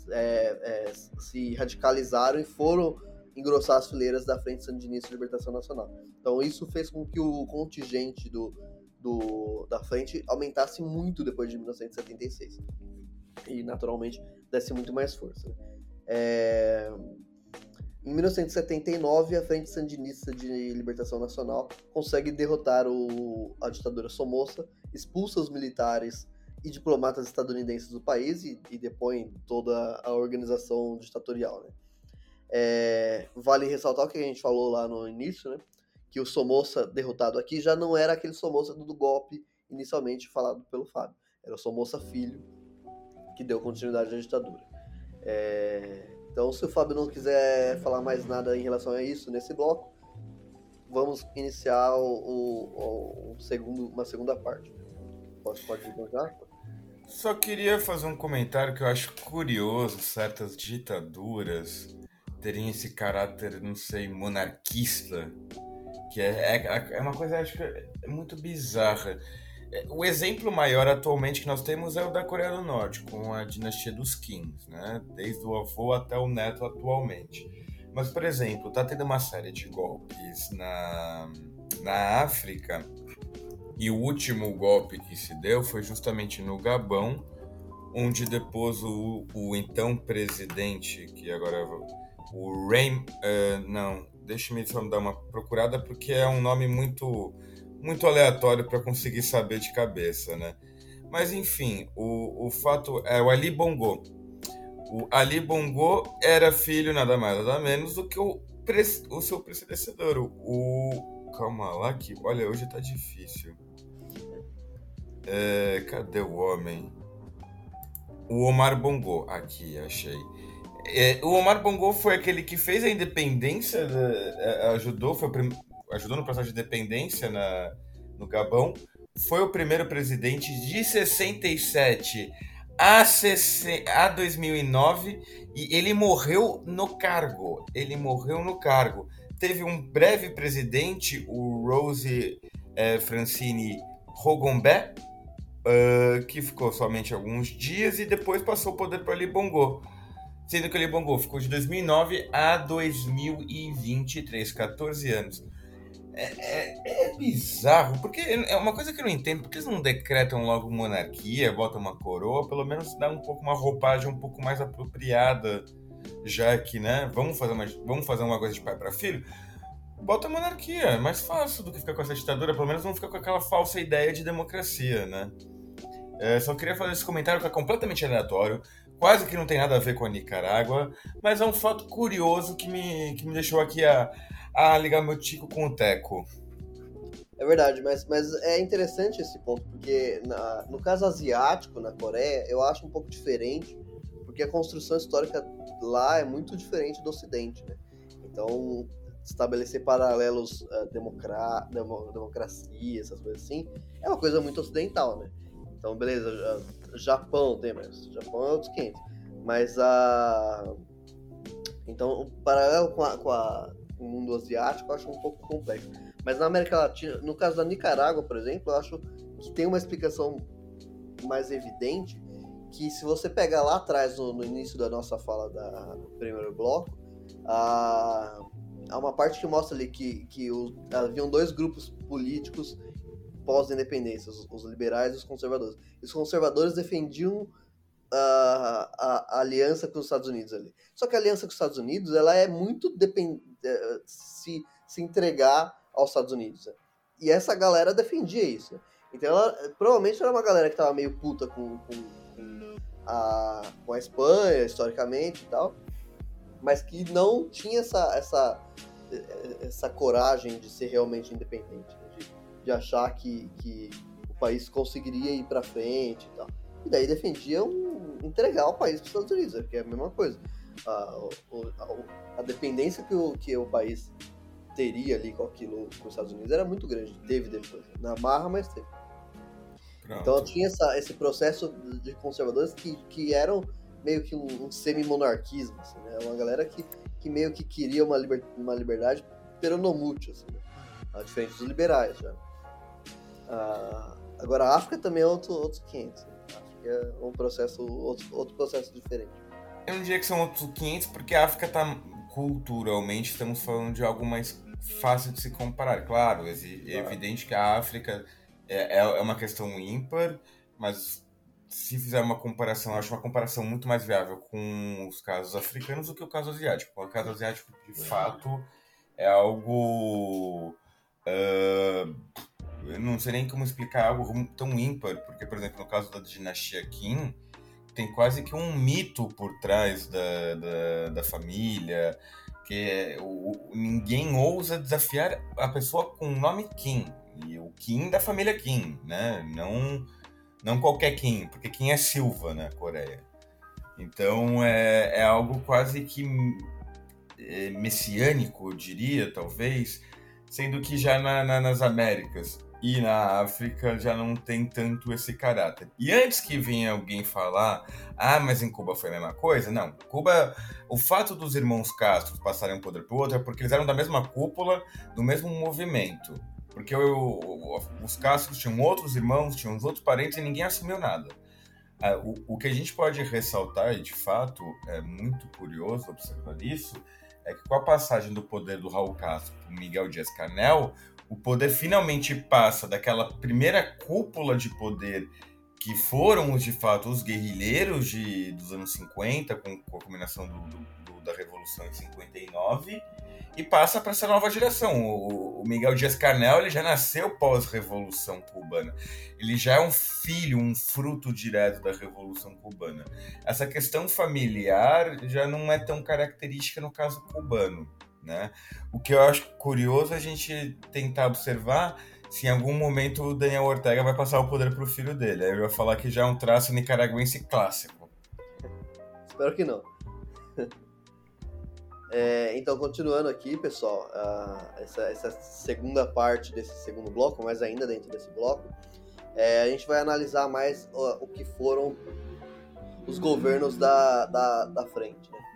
Se radicalizaram e foram engrossar as fileiras da Frente Sandinista de Libertação Nacional. Então isso fez com que o contingente da frente aumentasse muito depois de 1976. E naturalmente desse muito mais força. Em 1979, a Frente Sandinista de Libertação Nacional consegue derrotar a ditadura Somoza, expulsa os militares e diplomatas estadunidenses do país e depõe toda a organização ditatorial, né? Vale ressaltar o que a gente falou lá no início, né? Que o Somoza derrotado aqui já não era aquele Somoza do golpe inicialmente falado pelo Fábio. Era o Somoza filho que deu continuidade à ditadura. Então, se o Fábio não quiser falar mais nada em relação a isso nesse bloco, vamos iniciar uma segunda parte. Pode encontrar? Só queria fazer um comentário que eu acho curioso, certas ditaduras terem esse caráter, não sei, monarquista, que é uma coisa, acho que é muito bizarra. O exemplo maior atualmente que nós temos é o da Coreia do Norte, com a dinastia dos Kings, né? Desde o avô até o neto atualmente. Mas, por exemplo, tá tendo uma série de golpes na África, e o último golpe que se deu foi justamente no Gabão, onde depois o então presidente, que agora o Raim... não, deixa-me só dar uma procurada, porque é um nome muito aleatório para conseguir saber de cabeça, né? Mas, enfim, o fato é o Ali Bongo. O Ali Bongo era filho, nada mais, nada menos, do que o seu predecessor. Calma lá, que... Olha, hoje tá difícil. Cadê o homem? O Omar Bongo. Aqui, achei. O Omar Bongo foi aquele que fez a independência, ajudou no processo de independência no Gabão. Foi o primeiro presidente de 67 a 2009 e ele morreu no cargo. Teve um breve presidente, o Rose Francine Rogombé, que ficou somente alguns dias e depois passou o poder para Ali Bongo. Sendo que o Ali Bongo ficou de 2009 a 2023, 14 anos. É bizarro, porque é uma coisa que eu não entendo, porque eles não decretam logo monarquia, botam uma coroa, pelo menos dá um pouco uma roupagem um pouco mais apropriada, já que, né, vamos fazer uma coisa de pai para filho. bota a monarquia, é mais fácil do que ficar com essa ditadura, pelo menos não fica com aquela falsa ideia de democracia, né? Só queria fazer esse comentário que é completamente aleatório, quase que não tem nada a ver com a Nicarágua, mas é um fato curioso que me deixou aqui a ligar meu tico com o teco. É verdade, mas é interessante esse ponto, porque no caso asiático, na Coreia, eu acho um pouco diferente, porque a construção histórica lá é muito diferente do Ocidente, né? Então, estabelecer paralelos democracia, essas coisas assim, é uma coisa muito ocidental, né? Então, beleza, Japão tem, mas Japão é outros 500. Mas então, o paralelo com o mundo asiático eu acho um pouco complexo. Mas na América Latina, no caso da Nicarágua, por exemplo, eu acho que tem uma explicação mais evidente, que se você pegar lá atrás, no início da nossa fala do primeiro bloco, há uma parte que mostra ali que haviam dois grupos políticos pós-independência, os liberais e os conservadores. E os conservadores defendiam a aliança com os Estados Unidos ali. Só que a aliança com os Estados Unidos, ela é muito se entregar aos Estados Unidos. Né? E essa galera defendia isso. Né? Então, provavelmente era uma galera que tava meio puta com a Espanha, historicamente e tal, mas que não tinha essa coragem de ser realmente independente, né? de achar que o país conseguiria ir para frente e tal. E daí defendiam entregar o país para os Estados Unidos, que é a mesma coisa. A dependência que o país teria ali com aquilo com os Estados Unidos era muito grande. Teve depois, na marra, mas teve. Pronto. Então tinha esse processo de conservadores que eram meio que um semi-monarquismo, assim, né? Uma galera que meio que queria uma liberdade peronomútil, assim, né? Diferente dos liberais, já. Agora a África também é outros 500. Né? A África é um processo, outro processo diferente. Eu não diria que são outros 500, porque a África tá culturalmente, estamos falando de algo mais fácil de se comparar. Claro, é evidente que a África é uma questão ímpar, mas se fizer uma comparação, eu acho uma comparação muito mais viável com os casos africanos do que o caso asiático. O caso asiático, de fato, é algo... eu não sei nem como explicar algo tão ímpar, porque, por exemplo, no caso da dinastia Qin, tem quase que um mito por trás da família, que ninguém ousa desafiar a pessoa com o nome Kim, e o Kim da família Kim, né? Não qualquer Kim, porque Kim é Silva na Coreia. Então é algo quase que messiânico, eu diria, talvez, sendo que já nas Américas e na África já não tem tanto esse caráter. E antes que venha alguém falar, mas em Cuba foi a mesma coisa, não. Cuba, o fato dos irmãos Castro passarem um poder para o outro é porque eles eram da mesma cúpula, do mesmo movimento. Porque os Castros tinham outros irmãos, tinham os outros parentes e ninguém assumiu nada. O que a gente pode ressaltar, e de fato é muito curioso observar isso, é que com a passagem do poder do Raul Castro para o Miguel Dias-Canel, o poder finalmente passa daquela primeira cúpula de poder que foram, de fato, os guerrilheiros dos anos 50, com a combinação da Revolução em 59, e passa para essa nova geração. O Miguel Dias-Canel ele já nasceu pós-Revolução Cubana. Ele já é um filho, um fruto direto da Revolução Cubana. Essa questão familiar já não é tão característica no caso cubano. Né? O que eu acho curioso é a gente tentar observar se em algum momento o Daniel Ortega vai passar o poder para o filho dele. Aí eu ia falar que já é um traço nicaragüense clássico. Espero que não. Então, continuando aqui, pessoal, essa segunda parte desse segundo bloco, mas ainda dentro desse bloco, a gente vai analisar mais o que foram os governos da frente. Né?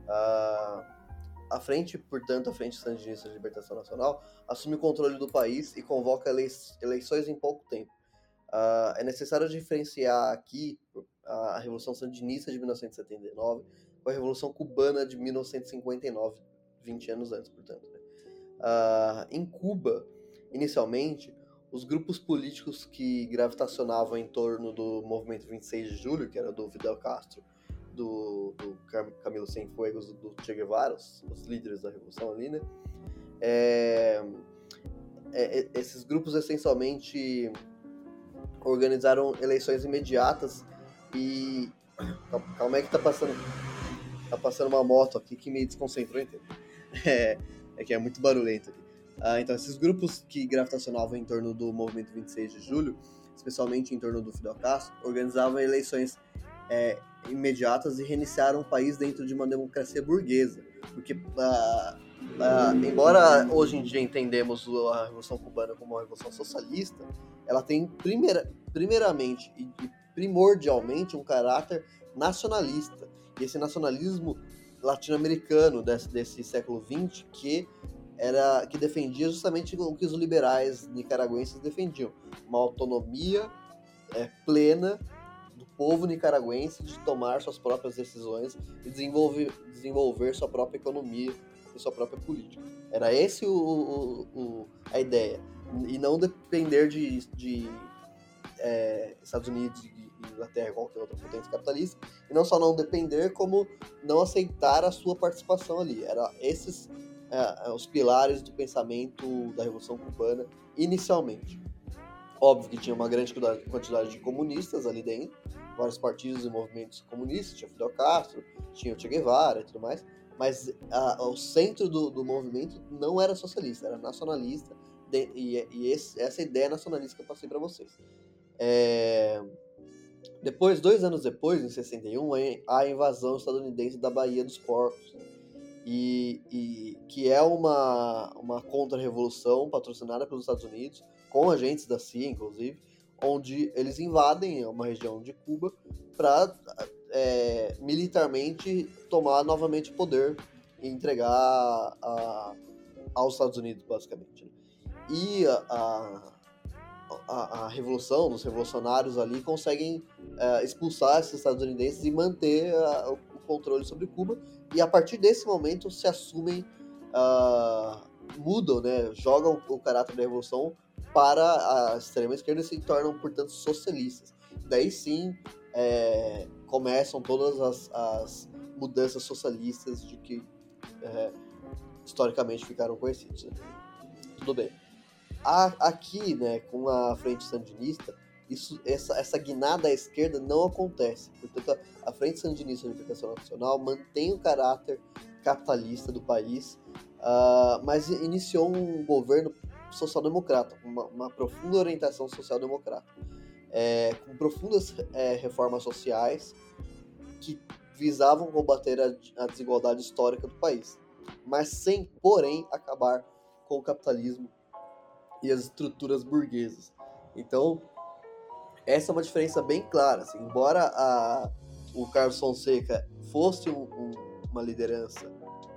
A frente, portanto, a Frente Sandinista de Libertação Nacional, assume o controle do país e convoca eleições em pouco tempo. É necessário diferenciar aqui a Revolução Sandinista de 1979 com a Revolução Cubana de 1959, 20 anos antes, portanto. Né? Em Cuba, inicialmente, os grupos políticos que gravitacionavam em torno do movimento 26 de julho, que era do Fidel Castro, do Camilo Cienfuegos, do Che Guevara, os líderes da revolução ali, né? Esses grupos essencialmente organizaram eleições imediatas e... Calma aí que tá passando uma moto aqui que me desconcentrou inteiro. É que é muito barulhento aqui. Então, esses grupos que gravitacionavam em torno do movimento 26 de julho, especialmente em torno do Fidel Castro, organizavam eleições imediatas e reiniciaram o país dentro de uma democracia burguesa. Porque, embora hoje em dia entendemos a Revolução Cubana como uma revolução socialista, ela tem primeiramente e primordialmente um caráter nacionalista. E esse nacionalismo latino-americano desse século XX que defendia justamente o que os liberais nicaragüenses defendiam: uma autonomia plena do povo nicaragüense de tomar suas próprias decisões e desenvolver sua própria economia e sua própria política. Era esse a ideia. E não depender de Estados Unidos e Inglaterra ou qualquer outra potência capitalista, e não só não depender, como não aceitar a sua participação ali. Era esses os pilares do pensamento da Revolução Cubana inicialmente. Óbvio que tinha uma grande quantidade de comunistas ali dentro, vários partidos e movimentos comunistas, tinha Fidel Castro, tinha o Che Guevara e tudo mais, mas o centro do movimento não era socialista, era nacionalista, essa ideia nacionalista que eu passei para vocês. Depois, 2 anos depois, em 61, a invasão estadunidense da Baía dos Porcos, e que é uma contra-revolução patrocinada pelos Estados Unidos, com agentes da CIA, inclusive, onde eles invadem uma região de Cuba para militarmente tomar novamente o poder e entregar aos Estados Unidos, basicamente. E a revolução, os revolucionários ali conseguem expulsar esses estadunidenses e manter o controle sobre Cuba, e a partir desse momento se assumem, mudam, né, jogam o caráter da revolução para a extrema esquerda e se tornam, portanto, socialistas. Daí sim começam todas as mudanças socialistas de que historicamente ficaram conhecidos, né? Tudo bem. Aqui, né, com a Frente Sandinista, essa guinada à esquerda não acontece. Portanto, a Frente Sandinista de Libertação Nacional mantém o caráter capitalista do país, mas iniciou um governo social-democrata, uma profunda orientação social-democrata, com profundas reformas sociais que visavam combater a desigualdade histórica do país, mas sem, porém, acabar com o capitalismo e as estruturas burguesas. Então, essa é uma diferença bem clara. Assim, embora o Carlos Fonseca fosse uma liderança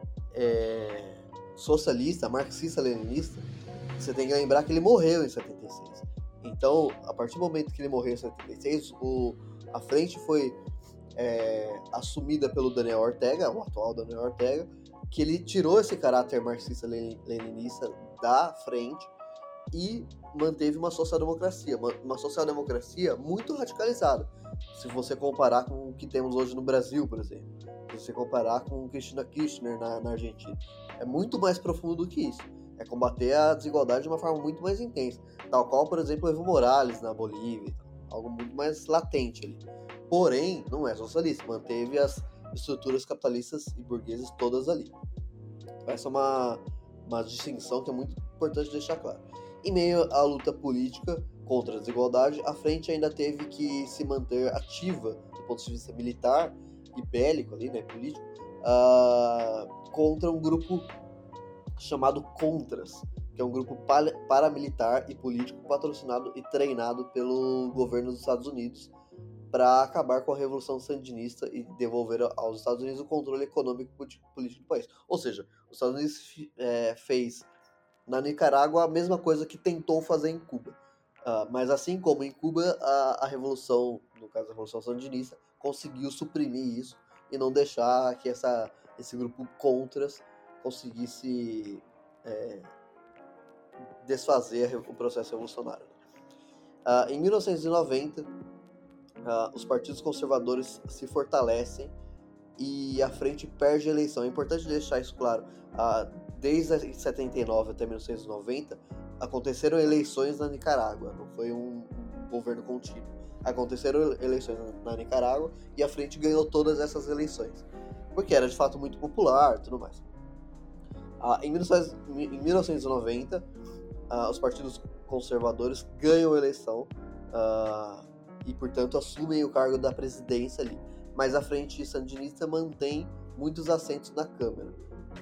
socialista, marxista-leninista, você tem que lembrar que ele morreu em 76. Então, a partir do momento que ele morreu em 76, a frente foi assumida pelo Daniel Ortega, o atual Daniel Ortega, que ele tirou esse caráter marxista-leninista da frente e manteve uma social-democracia muito radicalizada. Se você comparar com o que temos hoje no Brasil, por exemplo, se você comparar com Cristina Kirchner na Argentina, é muito mais profundo do que isso. É combater a desigualdade de uma forma muito mais intensa, tal qual, por exemplo, Evo Morales na Bolívia, algo muito mais latente ali. Porém, não é socialista, manteve as estruturas capitalistas e burguesas todas ali. Essa é uma distinção que é muito importante deixar claro. Em meio à luta política contra a desigualdade, a frente ainda teve que se manter ativa do ponto de vista militar e bélico ali, né, político, contra um grupo chamado Contras, que é um grupo paramilitar e político patrocinado e treinado pelo governo dos Estados Unidos para acabar com a Revolução Sandinista e devolver aos Estados Unidos o controle econômico e político do país. Ou seja, os Estados Unidos fez na Nicarágua a mesma coisa que tentou fazer em Cuba. Mas assim como em Cuba, a revolução, no caso a Revolução Sandinista, conseguiu suprimir isso e não deixar que esse grupo Contras conseguisse desfazer o processo revolucionário. Em 1990, os partidos conservadores se fortalecem e a frente perde a eleição. É importante deixar isso claro. desde 79 até 1990, aconteceram eleições na Nicarágua, não foi um governo contínuo. Aconteceram eleições na Nicarágua e a frente ganhou todas essas eleições, porque era de fato muito popular e tudo mais. Em 1990, os partidos conservadores ganham a eleição e, portanto, assumem o cargo da presidência ali. Mas a frente sandinista mantém muitos assentos na Câmara,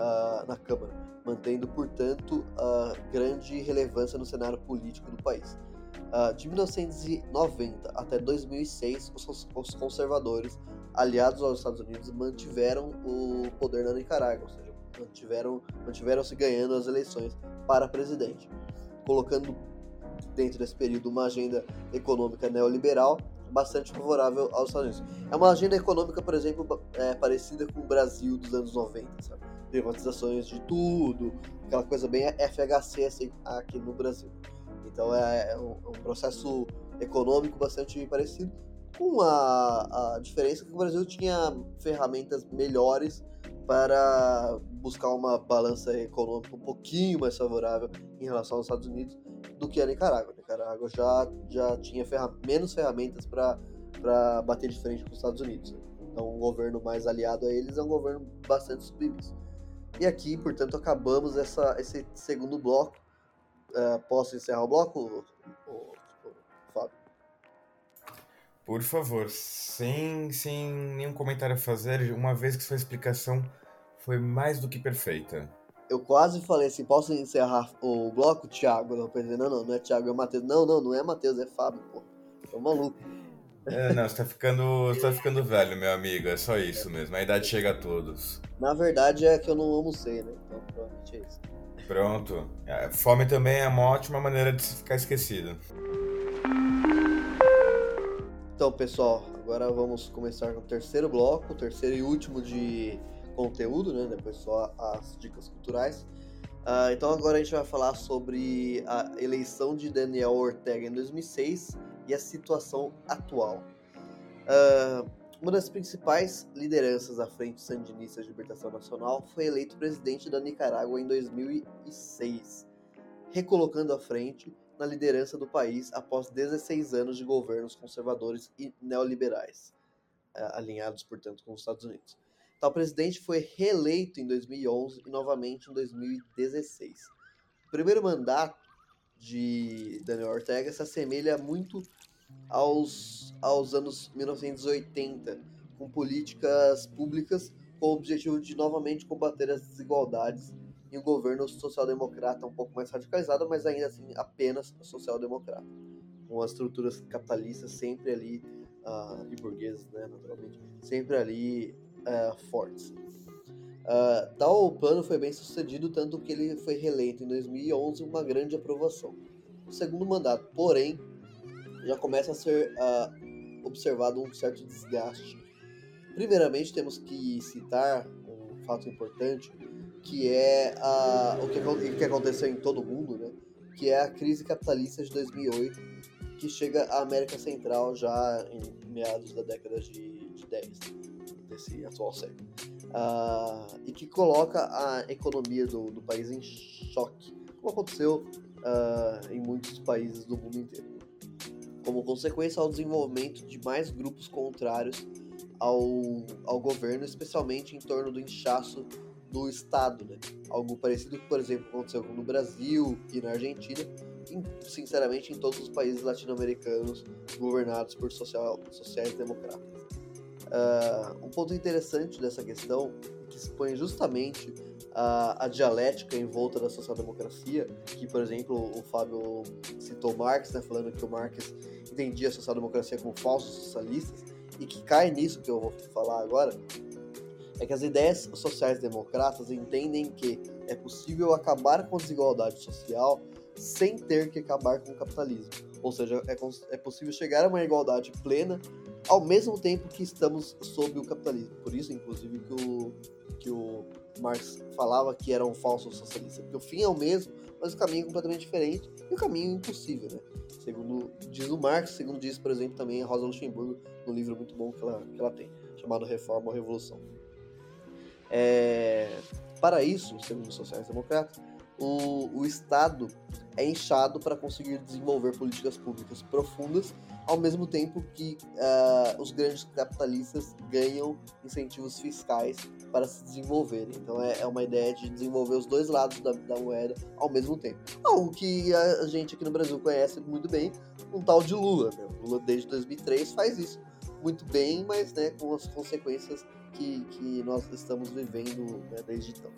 mantendo, portanto, grande relevância no cenário político do país. De 1990 até 2006, os conservadores, aliados aos Estados Unidos, mantiveram o poder na Nicarágua, ou seja, mantiveram-se ganhando as eleições para presidente, colocando dentro desse período uma agenda econômica neoliberal bastante favorável aos Estados Unidos. É uma agenda econômica, por exemplo, parecida com o Brasil dos anos 90, sabe? Privatizações de tudo, aquela coisa bem FHC assim, aqui no Brasil. Então é um processo econômico bastante parecido, com a diferença que o Brasil tinha ferramentas melhores para buscar uma balança econômica um pouquinho mais favorável em relação aos Estados Unidos do que a Nicarágua. A Nicarágua já tinha menos ferramentas para bater de frente com os Estados Unidos. Então, um governo mais aliado a eles é um governo bastante submisso. E aqui, portanto, acabamos esse segundo bloco. Posso encerrar o bloco, Fábio? Por favor, sem nenhum comentário a fazer, uma vez que sua explicação foi mais do que perfeita. Eu quase falei assim, posso encerrar o bloco, Thiago? Eu pensei, não é Thiago, é Matheus. Não é Matheus, é Fábio, pô. Tô maluco. Não, você tá ficando velho, meu amigo, é só isso mesmo, a idade chega a todos. Na verdade é que eu não almocei, né? Então provavelmente é isso. Pronto. Fome também é uma ótima maneira de se ficar esquecido. Então, pessoal, agora vamos começar com o terceiro bloco, o terceiro e último de conteúdo, né? Depois só as dicas culturais. Então agora a gente vai falar sobre a eleição de Daniel Ortega em 2006 e a situação atual. Uma das principais lideranças da Frente Sandinista de Libertação Nacional foi eleito presidente da Nicarágua em 2006, recolocando a frente na liderança do país após 16 anos de governos conservadores e neoliberais, alinhados, portanto, com os Estados Unidos. Então, o presidente foi reeleito em 2011 e novamente em 2016. O primeiro mandato de Daniel Ortega se assemelha muito aos anos 1980, com políticas públicas com o objetivo de novamente combater as desigualdades em um governo social-democrata um pouco mais radicalizado, mas ainda assim apenas social-democrata, com as estruturas capitalistas sempre ali, e burguesas, né, naturalmente, sempre ali fortes. Tal plano foi bem sucedido, tanto que ele foi reeleito em 2011 uma grande aprovação. O segundo mandato, porém, já começa a ser observado um certo desgaste. Primeiramente, temos que citar um fato importante, que é o que aconteceu em todo o mundo, né? Que é a crise capitalista de 2008, que chega à América Central já em meados da década de 10, desse atual século. E que coloca a economia do país em choque, como aconteceu em muitos países do mundo inteiro. Como consequência ao desenvolvimento de mais grupos contrários ao governo, especialmente em torno do inchaço do Estado, né? Algo parecido que, por exemplo, aconteceu no Brasil e na Argentina, e, sinceramente, em todos os países latino-americanos governados por sociais-democratas. Um ponto interessante dessa questão é que expõe justamente a dialética em volta da social-democracia, que, por exemplo, o Fábio citou Marx, né, falando que o Marx entendia a social-democracia como falsos socialistas, e que cai nisso que eu vou falar agora, é que as ideias sociais-democratas entendem que é possível acabar com a desigualdade social sem ter que acabar com o capitalismo. Ou seja, é possível chegar a uma igualdade plena ao mesmo tempo que estamos sob o capitalismo. Por isso, inclusive, que o Marx falava que era um falso socialista. Porque o fim é o mesmo, mas o caminho é completamente diferente e o caminho é impossível, né? Segundo diz o Marx, segundo diz, por exemplo, também a Rosa Luxemburgo, num livro muito bom que ela tem, chamado Reforma ou Revolução. Para isso, segundo os sociais-democratas, o Estado é inchado para conseguir desenvolver políticas públicas profundas, ao mesmo tempo que os grandes capitalistas ganham incentivos fiscais para se desenvolverem. Então é uma ideia de desenvolver os dois lados da moeda ao mesmo tempo. Algo que a gente aqui no Brasil conhece muito bem, um tal de Lula. Né? O Lula desde 2003 faz isso muito bem, mas né, com as consequências que nós estamos vivendo, né, desde então.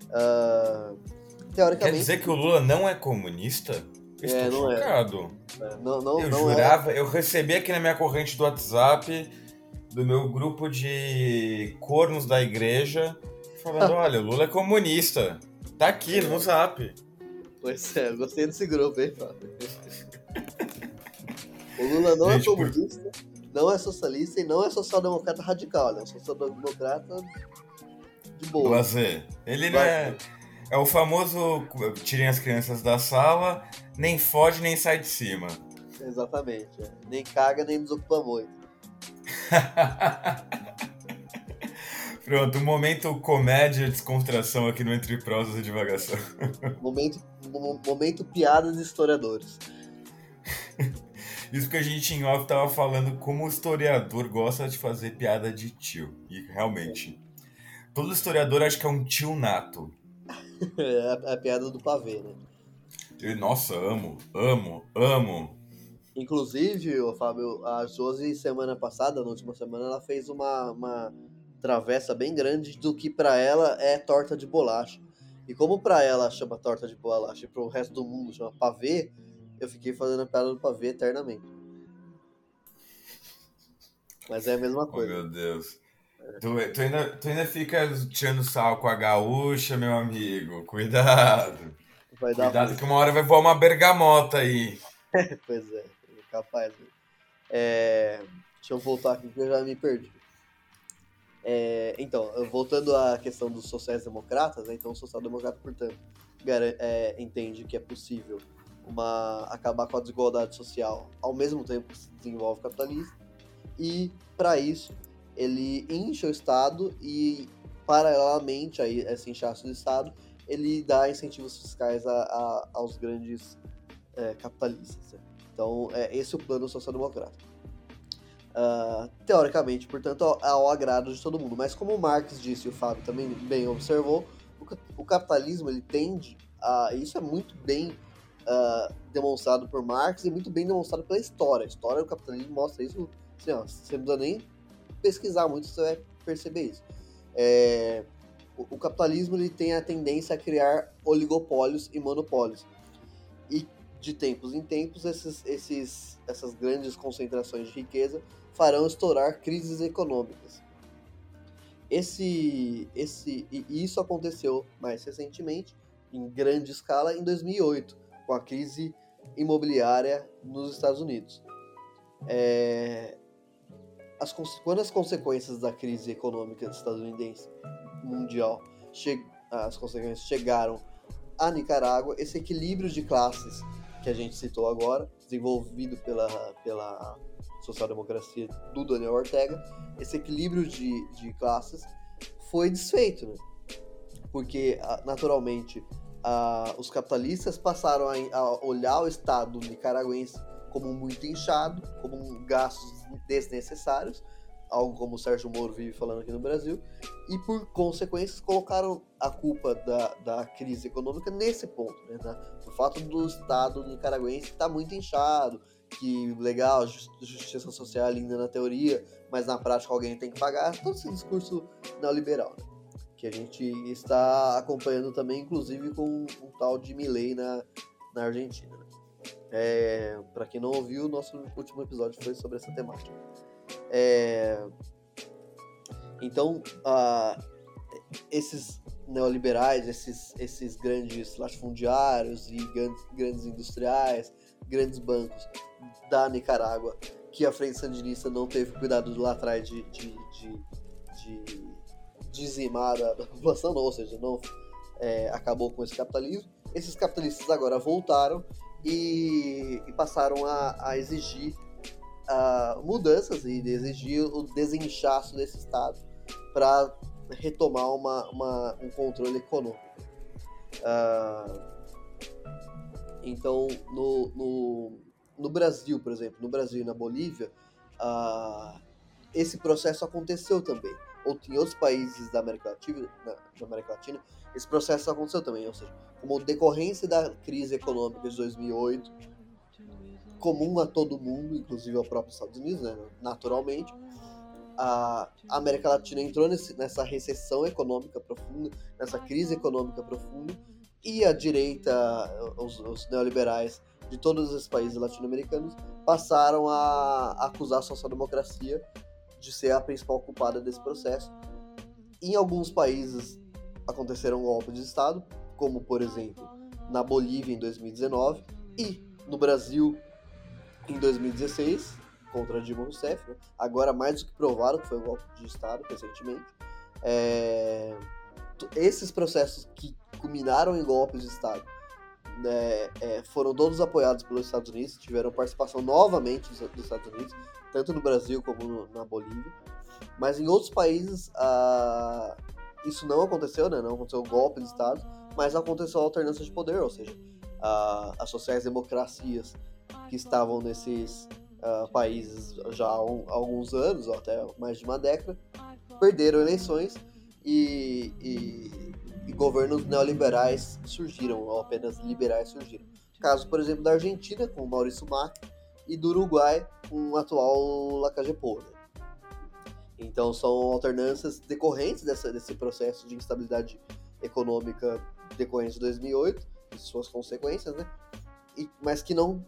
Quer dizer que o Lula não é comunista? Estou chocado. Eu jurava, eu recebi aqui na minha corrente do WhatsApp, do meu grupo de cornos da igreja, falando, olha, o Lula é comunista. Tá aqui no Zap. Pois é, eu gostei desse grupo, hein, Fábio? O Lula não é comunista, não é socialista e não é social-democrata radical, né? É um social-democrata de boa. Lazer. Ele não é... É o famoso tirem as crianças da sala, nem foge, nem sai de cima. Exatamente. É. Nem caga, nem desocupa muito. Pronto, um momento comédia e descontração aqui no Entre Prosas e Divagação. Momento piada de historiadores. Isso que a gente em off tava falando como o historiador gosta de fazer piada de tio. E realmente, todo historiador acha que é um tio nato. É a piada do pavê, né? Nossa, amo. Inclusive, Fábio, a Josi, semana passada, na última semana, ela fez uma travessa bem grande do que pra ela é torta de bolacha. E como pra ela chama torta de bolacha e pro resto do mundo chama pavê, eu fiquei fazendo a piada do pavê eternamente. Mas é a mesma coisa. Oh, meu Deus. Tu ainda fica tirando sal com a gaúcha, meu amigo. Cuidado. Cuidado que uma hora vai voar uma bergamota aí. Pois é, capaz. Deixa eu voltar aqui que eu já me perdi. Então, voltando à questão dos sociais-democratas, né? Então o social-democrata, portanto, entende que é possível acabar com a desigualdade social ao mesmo tempo que se desenvolve o capitalismo, e para isso ele incha o Estado e, paralelamente a esse inchaço do Estado, ele dá incentivos fiscais aos grandes capitalistas. Né? Então, esse é o plano social-democrata. Teoricamente, portanto, ao agrado de todo mundo. Mas como o Marx disse e o Fábio também bem observou, o capitalismo ele tende a... Isso é muito bem demonstrado por Marx e muito bem demonstrado pela história. A história do capitalismo mostra isso. Assim, você não precisa nem pesquisar muito, você vai perceber isso. O capitalismo ele tem a tendência a criar oligopólios e monopólios. E de tempos em tempos, essas grandes concentrações de riqueza farão estourar crises econômicas. E isso aconteceu mais recentemente, em grande escala, em 2008, com a crise imobiliária nos Estados Unidos. Quando as consequências da crise econômica estadunidense mundial, as consequências chegaram a Nicarágua, esse equilíbrio de classes que a gente citou agora, desenvolvido pela social-democracia do Daniel Ortega, esse equilíbrio de classes foi desfeito, né? Porque, naturalmente, os capitalistas passaram a olhar o Estado nicaragüense como muito inchado, como gastos desnecessários, algo como o Sérgio Moro vive falando aqui no Brasil, e por consequência colocaram a culpa da crise econômica nesse ponto, né, o fato do Estado nicaragüense estar muito inchado, que legal, justiça social é linda na teoria, mas na prática alguém tem que pagar, todo esse discurso neoliberal, né, que a gente está acompanhando também, inclusive com um tal de Milei na Argentina. Né. Para quem não ouviu, nosso último episódio foi sobre essa temática. Então, esses neoliberais, esses grandes latifundiários e grandes industriais, grandes bancos da Nicarágua, que a Frente Sandinista não teve cuidado lá atrás de dizimar a população, ou seja, não acabou com esse capitalismo. Esses capitalistas agora voltaram e passaram a exigir mudanças e exigir o desinchaço desse Estado para retomar um controle econômico. Então, no Brasil, por exemplo, no Brasil e na Bolívia, esse processo aconteceu também. Ou em outros países da América Latina, esse processo aconteceu também. Ou seja, como decorrência da crise econômica de 2008, comum a todo mundo, inclusive ao próprio Estados Unidos, né, naturalmente, a América Latina entrou nessa recessão econômica profunda, nessa crise econômica profunda, e a direita, os neoliberais de todos os países latino-americanos passaram a acusar a social-democracia de ser a principal culpada desse processo. Em alguns países aconteceram golpes de Estado, como, por exemplo, na Bolívia em 2019 e no Brasil em 2016, contra Dilma Rousseff, né? Agora mais do que provado que foi um golpe de Estado recentemente. Esses processos que culminaram em golpes de Estado, né, foram todos apoiados pelos Estados Unidos, tiveram participação novamente dos Estados Unidos, tanto no Brasil como na Bolívia. Mas em outros países isso não aconteceu, né? Não aconteceu golpe de Estado, mas aconteceu a alternância de poder, ou seja, as sociais-democracias que estavam nesses países já há alguns anos, ou até mais de uma década, perderam eleições e governos neoliberais surgiram, ou apenas liberais surgiram. Caso, por exemplo, da Argentina, com Maurício Macri, e do Uruguai, com o atual Lacalle Pou, né? Então são alternâncias decorrentes desse processo de instabilidade econômica decorrente de 2008, e suas consequências, né? Mas que não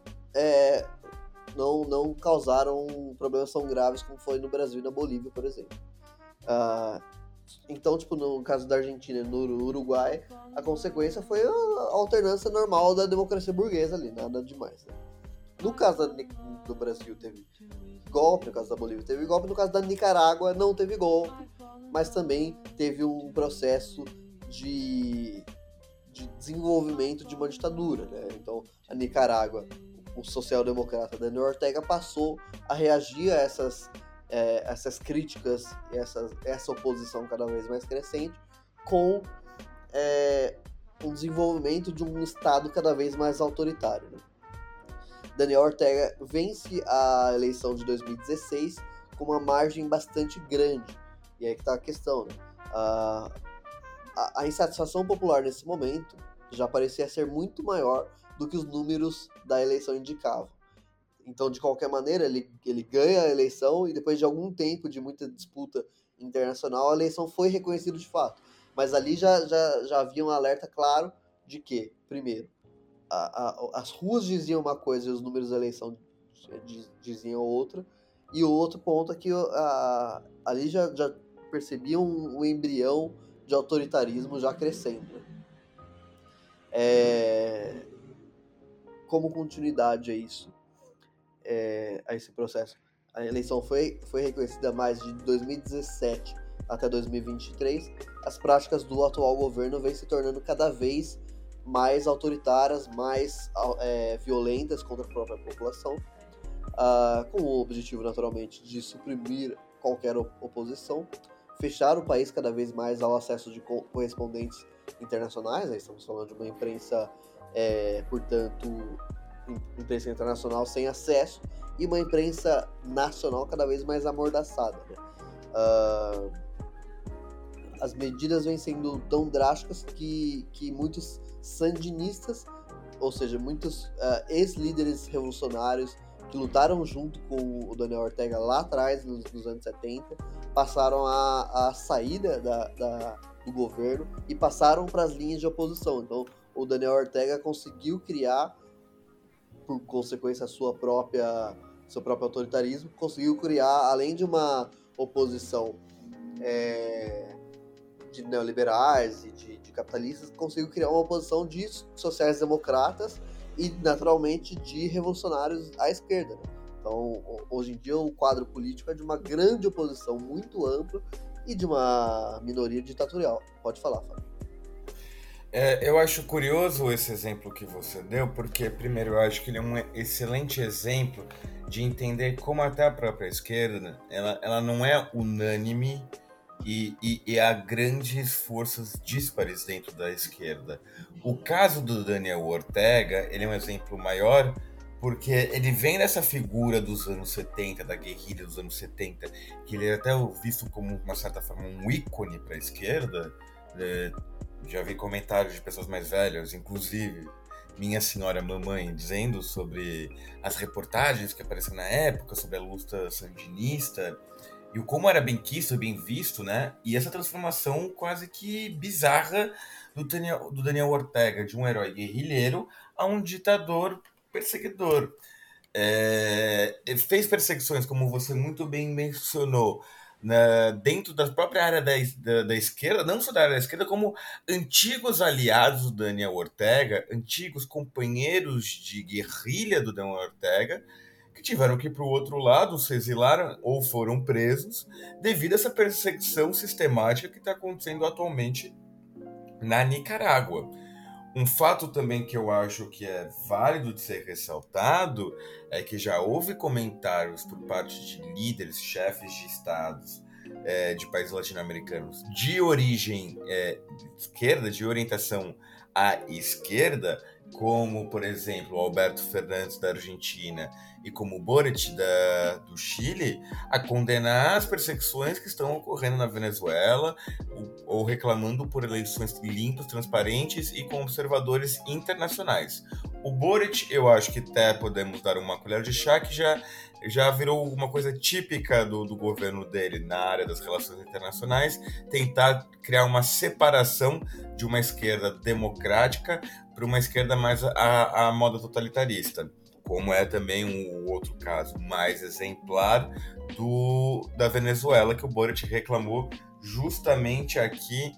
causaram problemas tão graves como foi no Brasil e na Bolívia, por exemplo. Então, tipo, no caso da Argentina e no Uruguai, a consequência foi a alternância normal da democracia burguesa ali, nada demais, né? No caso do Brasil teve golpe, no caso da Bolívia teve golpe, no caso da Nicarágua não teve golpe, mas também teve um processo de desenvolvimento de uma ditadura, né? Então, a Nicarágua, o social-democrata Daniel Ortega passou a reagir a essas críticas e essa oposição cada vez mais crescente com um desenvolvimento de um Estado cada vez mais autoritário, né? Daniel Ortega vence a eleição de 2016 com uma margem bastante grande. E aí que está a questão, né? A insatisfação popular nesse momento já parecia ser muito maior do que os números da eleição indicavam. Então, de qualquer maneira, ele ganha a eleição e depois de algum tempo de muita disputa internacional, a eleição foi reconhecida de fato. Mas ali já havia um alerta claro de que, primeiro, as ruas diziam uma coisa e os números da eleição diziam outra. E o outro ponto é que ali já percebiam um embrião de autoritarismo já crescendo, né? Como continuidade a isso, a esse processo, a eleição foi reconhecida mais de 2017 até 2023. As práticas do atual governo vêm se tornando cada vez mais autoritárias, mais violentas contra a própria população, com o objetivo, naturalmente, de suprimir qualquer oposição, fechar o país cada vez mais ao acesso de correspondentes internacionais. Aí estamos falando de uma imprensa, portanto, imprensa internacional sem acesso, e uma imprensa nacional cada vez mais amordaçada, né? As medidas vêm sendo tão drásticas que muitos sandinistas, ou seja, muitos ex-líderes revolucionários que lutaram junto com o Daniel Ortega lá atrás, nos anos 70, passaram a sair do governo e passaram para as linhas de oposição. Então, o Daniel Ortega conseguiu criar, por consequência, seu próprio autoritarismo, conseguiu criar, além de uma oposição de neoliberais e de capitalistas, conseguiu criar uma oposição de sociais-democratas e, naturalmente, de revolucionários à esquerda, né? Então, hoje em dia, o quadro político é de uma grande oposição muito ampla e de uma minoria ditatorial. Pode falar, Fábio. Eu acho curioso esse exemplo que você deu, porque, primeiro, eu acho que ele é um excelente exemplo de entender como até a própria esquerda, ela não é unânime e há grandes forças díspares dentro da esquerda. O caso do Daniel Ortega, ele é um exemplo maior porque ele vem dessa figura dos anos 70, da guerrilha dos anos 70, que ele é até visto como, uma certa forma, um ícone para a esquerda. Já vi comentários de pessoas mais velhas, inclusive minha senhora mamãe, dizendo sobre as reportagens que apareceram na época, sobre a luta sandinista, e o como era bem quisto e bem visto, né? E essa transformação quase que bizarra do Daniel Ortega, de um herói guerrilheiro a um ditador perseguidor. Ele fez perseguições, como você muito bem mencionou, dentro da própria área da esquerda, não só da área da esquerda, como antigos aliados do Daniel Ortega, antigos companheiros de guerrilha do Daniel Ortega, que tiveram que ir para o outro lado, se exilaram ou foram presos devido a essa perseguição sistemática que está acontecendo atualmente na Nicarágua. Um fato também que eu acho que é válido de ser ressaltado é que já houve comentários por parte de líderes, chefes de estados de países latino-americanos de origem esquerda, de orientação à esquerda, como, por exemplo, Alberto Fernandes da Argentina e como Boric do Chile, a condenar as perseguições que estão ocorrendo na Venezuela ou reclamando por eleições limpas, transparentes e com observadores internacionais. O Boric, eu acho que até podemos dar uma colher de chá, que já virou uma coisa típica do governo dele na área das relações internacionais, tentar criar uma separação de uma esquerda democrática para uma esquerda mais à moda totalitarista, como é também um outro caso mais exemplar da Venezuela, que o Boric reclamou justamente aqui,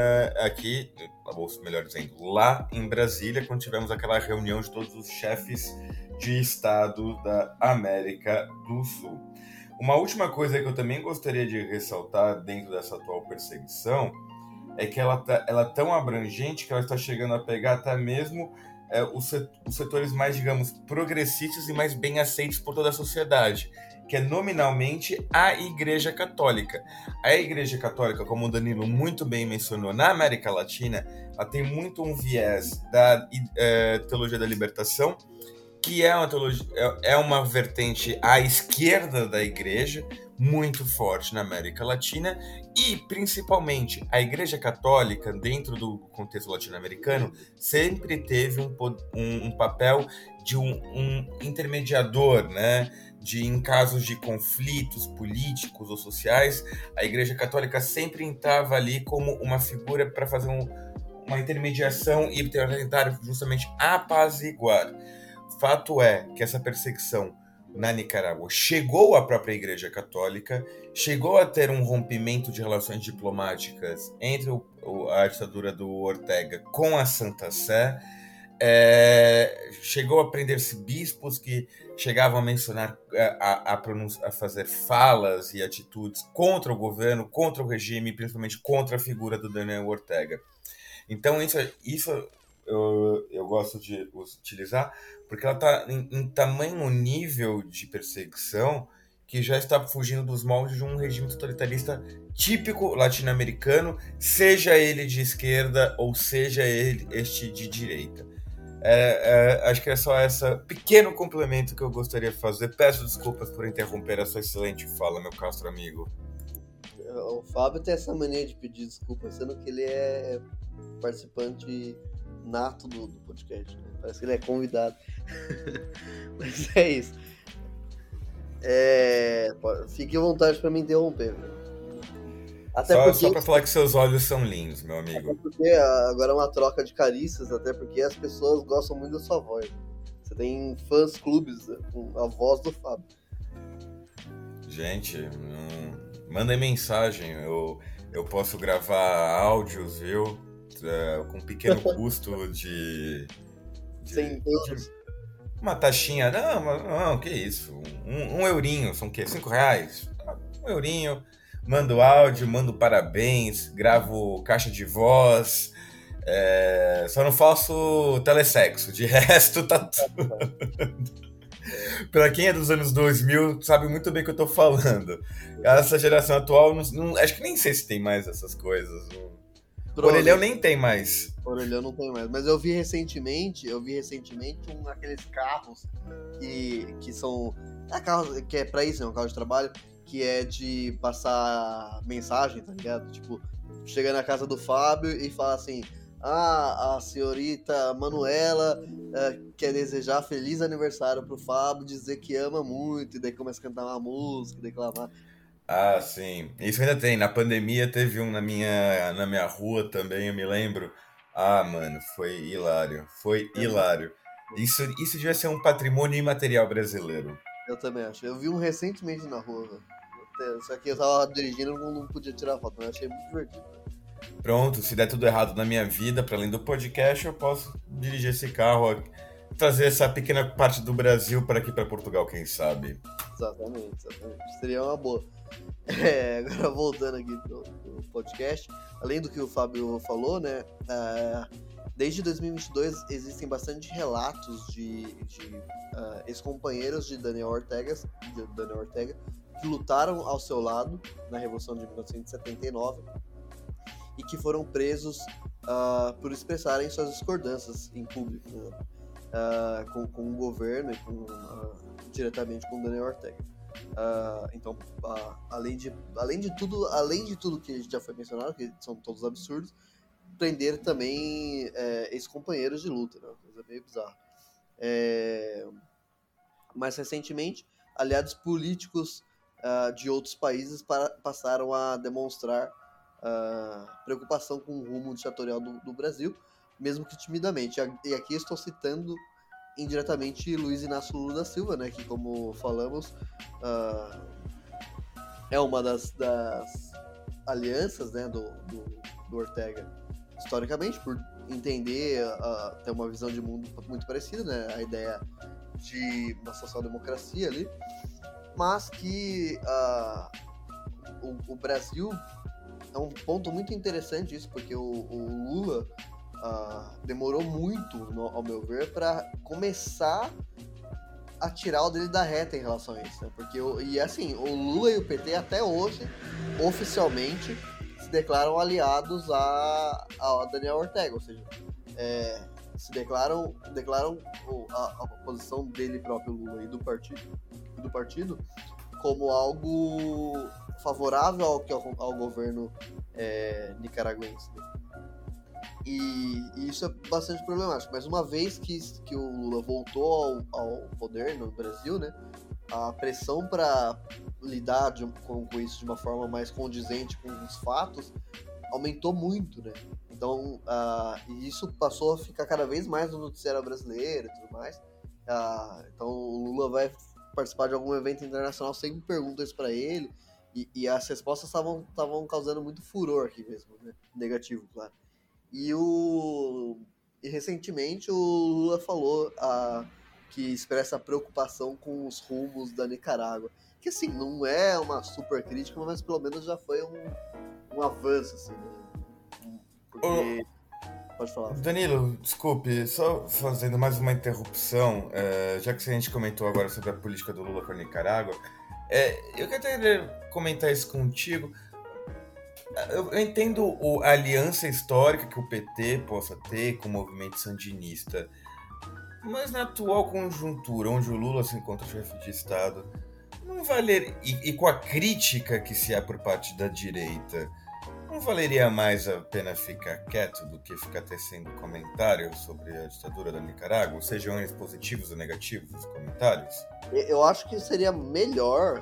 ou melhor dizendo, lá em Brasília, quando tivemos aquela reunião de todos os chefes de Estado da América do Sul. Uma última coisa que eu também gostaria de ressaltar dentro dessa atual perseguição é que ela é tão abrangente que ela está chegando a pegar até mesmo os setores mais, digamos, progressistas e mais bem aceitos por toda a sociedade, que é nominalmente a Igreja Católica. A Igreja Católica, como o Danilo muito bem mencionou, na América Latina, ela tem muito um viés da teologia da libertação, que é uma vertente à esquerda da igreja, muito forte na América Latina, e principalmente a Igreja Católica, dentro do contexto latino-americano, sempre teve um papel de um intermediador, né? Em casos de conflitos políticos ou sociais, a Igreja Católica sempre estava ali como uma figura para fazer uma intermediação e tentar justamente apaziguar. Fato é que essa perseguição na Nicarágua chegou à própria Igreja Católica, chegou a ter um rompimento de relações diplomáticas entre a ditadura do Ortega com a Santa Sé, chegou a prender-se bispos que chegavam a mencionar, a fazer falas e atitudes contra o governo, contra o regime, principalmente contra a figura do Daniel Ortega. Então isso eu gosto de utilizar, porque ela está em tamanho nível de perseguição que já está fugindo dos moldes de um regime totalitarista típico latino-americano, seja ele de esquerda ou seja ele de direita. Acho que é só esse pequeno complemento que eu gostaria de fazer. Peço desculpas por interromper a sua excelente fala, meu castro amigo. O Fábio tem essa mania de pedir desculpas, sendo que ele é participante nato do podcast, né? Parece que ele é convidado. Mas é isso. Fique à vontade para me interromper, viu? Só para falar que seus olhos são lindos, meu amigo. Até porque agora é uma troca de carícias, até porque as pessoas gostam muito da sua voz. Você tem fãs clubes com a voz do Fábio. Gente, mandem mensagem. Eu posso gravar áudios, viu? Com pequeno custo de 100 euros. Uma taxinha. Não, que isso? Um eurinho, são o quê? R$5? Um eurinho. Mando áudio, mando parabéns, gravo caixa de voz. Só não faço telesexo, de resto tá tudo. Pra quem é dos anos 2000, sabe muito bem o que eu tô falando. Essa geração atual, acho que nem sei se tem mais essas coisas. O Orelhão nem tem mais. Orelhão não tem mais. Mas eu vi recentemente aqueles carros que são. Carro que é pra isso, é um carro de trabalho, que é de passar mensagem, tá ligado? Tipo, chega na casa do Fábio e fala assim: a senhorita Manuela quer desejar feliz aniversário pro Fábio, dizer que ama muito, e daí começa a cantar uma música, declamar. Ah, sim. Isso ainda tem. Na pandemia teve um na minha rua também, eu me lembro. Ah, mano, foi hilário. Foi hilário. Isso devia ser um patrimônio imaterial brasileiro. Eu também acho. Eu vi um recentemente na rua, velho. Só que eu tava dirigindo e não podia tirar foto, mas eu achei muito divertido. Pronto, se der tudo errado na minha vida, para além do podcast, eu posso dirigir esse carro, trazer essa pequena parte do Brasil para aqui, para Portugal, quem sabe. Exatamente. Seria uma boa. Agora voltando aqui pro podcast, além do que o Fábio falou, né? Desde 2022 existem bastante relatos de ex-companheiros de Daniel Ortega que lutaram ao seu lado na Revolução de 1979 e que foram presos por expressarem suas discordâncias em público, né? Com o governo e diretamente com Daniel Ortega. Então, além de tudo que já foi mencionado, que são todos absurdos, prender também ex-companheiros de luta, né? Uma coisa meio bizarra. Mais recentemente, aliados políticos de outros países passaram a demonstrar preocupação com o rumo ditatorial do Brasil, mesmo que timidamente. E aqui estou citando indiretamente Luiz Inácio Lula da Silva, né, que, como falamos, é uma das alianças, né, do Ortega, historicamente, por entender, ter uma visão de mundo muito parecida, né, a ideia de uma social-democracia ali, mas que o Brasil é um ponto muito interessante isso, porque o Lula demorou muito, ao meu ver, para começar a tirar o dele da reta em relação a isso, né? Porque o Lula e o PT até hoje, oficialmente, se declaram aliados a Daniel Ortega, ou seja, se declaram a posição dele próprio, Lula, e do partido como algo favorável ao governo nicaragüense, né? E isso é bastante problemático. Mas uma vez que o Lula voltou ao poder no Brasil, né, a pressão para lidar com isso de uma forma mais condizente com os fatos aumentou muito, né? Então, e isso passou a ficar cada vez mais no noticiário brasileiro e tudo mais. Então, o Lula vai participar de algum evento internacional, sempre perguntam isso para ele, e as respostas estavam causando muito furor aqui mesmo, né? Negativo, claro. E recentemente o Lula falou que expressa preocupação com os rumos da Nicarágua. Que assim, não é uma super crítica, mas pelo menos já foi um avanço, assim, né? Porque... Pode falar. Danilo, desculpe, só fazendo mais uma interrupção, já que a gente comentou agora sobre a política do Lula com a Nicarágua, eu queria comentar isso contigo. Eu entendo a aliança histórica que o PT possa ter com o movimento sandinista, mas na atual conjuntura, onde o Lula se encontra chefe de Estado, não valeria, e com a crítica que se há por parte da direita, não valeria mais a pena ficar quieto do que ficar tecendo comentários sobre a ditadura da Nicarágua, sejam eles positivos ou negativos os comentários? Eu acho que seria melhor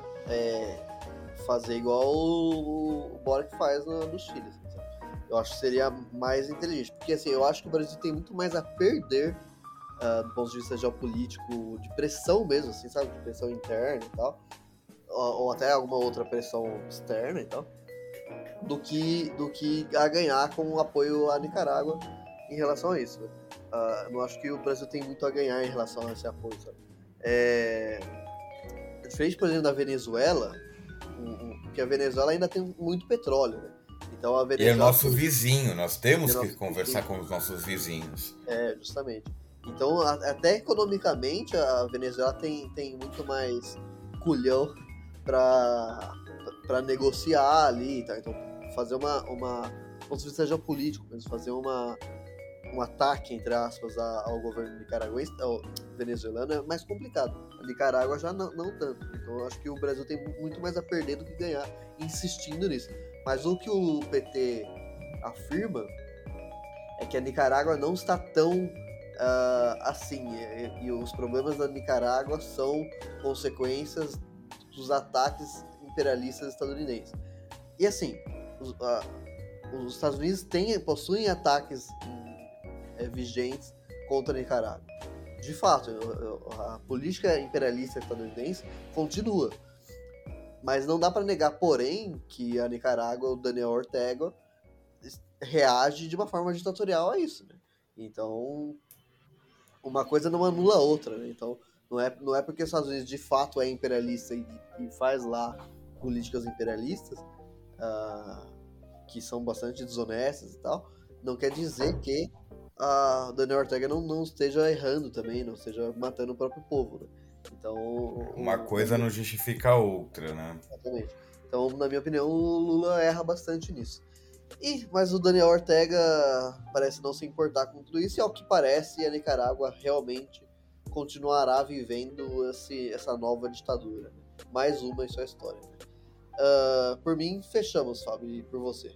fazer igual o Boric faz no Chile. Sabe? Eu acho que seria mais inteligente. Porque assim, eu acho que o Brasil tem muito mais a perder do ponto de vista geopolítico, de pressão mesmo, assim, sabe? De pressão interna e tal. Ou até alguma outra pressão externa e tal. Do que a ganhar com o apoio à Nicarágua em relação a isso. Eu acho que o Brasil tem muito a ganhar em relação a esse apoio, sabe? Diferente, por exemplo, da Venezuela, porque a Venezuela ainda tem muito petróleo, né? Então a Venezuela... E é nosso vizinho, nós temos que conversar com os nossos vizinhos. Justamente. Então, até economicamente, a Venezuela tem muito mais culhão para negociar ali, tá? Então, fazer como se seja político, mas fazer um ataque, entre aspas, ao governo nicaragüense, ao venezuelano, é mais complicado. A Nicarágua já não tanto. Então, eu acho que o Brasil tem muito mais a perder do que ganhar insistindo nisso. Mas o que o PT afirma é que a Nicarágua não está tão assim, e os problemas da Nicarágua são consequências dos ataques imperialistas estadunidenses. E assim, os Estados Unidos possuem ataques vigentes contra a Nicarágua. De fato, a política imperialista estadunidense continua. Mas não dá para negar, porém, que a Nicarágua, o Daniel Ortega, reage de uma forma ditatorial a isso, né? Então, uma coisa não anula a outra, né? Então, não é porque os Estados Unidos de fato é imperialista e faz lá políticas imperialistas, que são bastante desonestas e tal, não quer dizer que a Daniel Ortega não esteja errando também, não esteja matando o próprio povo, né? Então, uma coisa não justifica a outra, né? Exatamente. Então, na minha opinião, o Lula erra bastante nisso. Mas o Daniel Ortega parece não se importar com tudo isso, e ao que parece, a Nicarágua realmente continuará vivendo essa nova ditadura. Né? Mais uma em sua história. Por mim, fechamos, Fábio, e por você.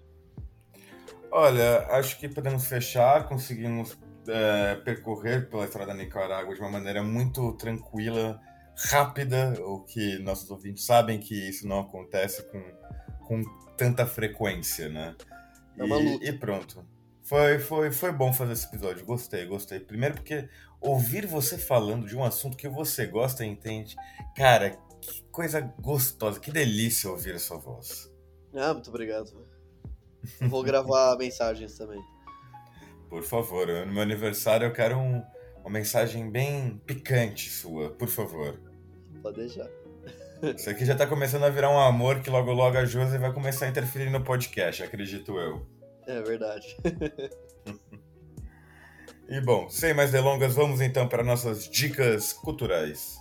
Olha, acho que podemos fechar, conseguimos percorrer pela história da Nicarágua de uma maneira muito tranquila, rápida, o que nossos ouvintes sabem que isso não acontece com tanta frequência, né? É uma luta. E pronto. Foi bom fazer esse episódio, gostei. Primeiro porque ouvir você falando de um assunto que você gosta e entende, cara, que coisa gostosa, que delícia ouvir a sua voz. Muito obrigado. Vou gravar mensagens também. Por favor, no meu aniversário eu quero uma mensagem bem picante sua, por favor. Pode deixar. Isso aqui já tá começando a virar um amor que logo a Josi vai começar a interferir no podcast, acredito eu. É verdade. E bom, sem mais delongas, vamos então para nossas dicas culturais.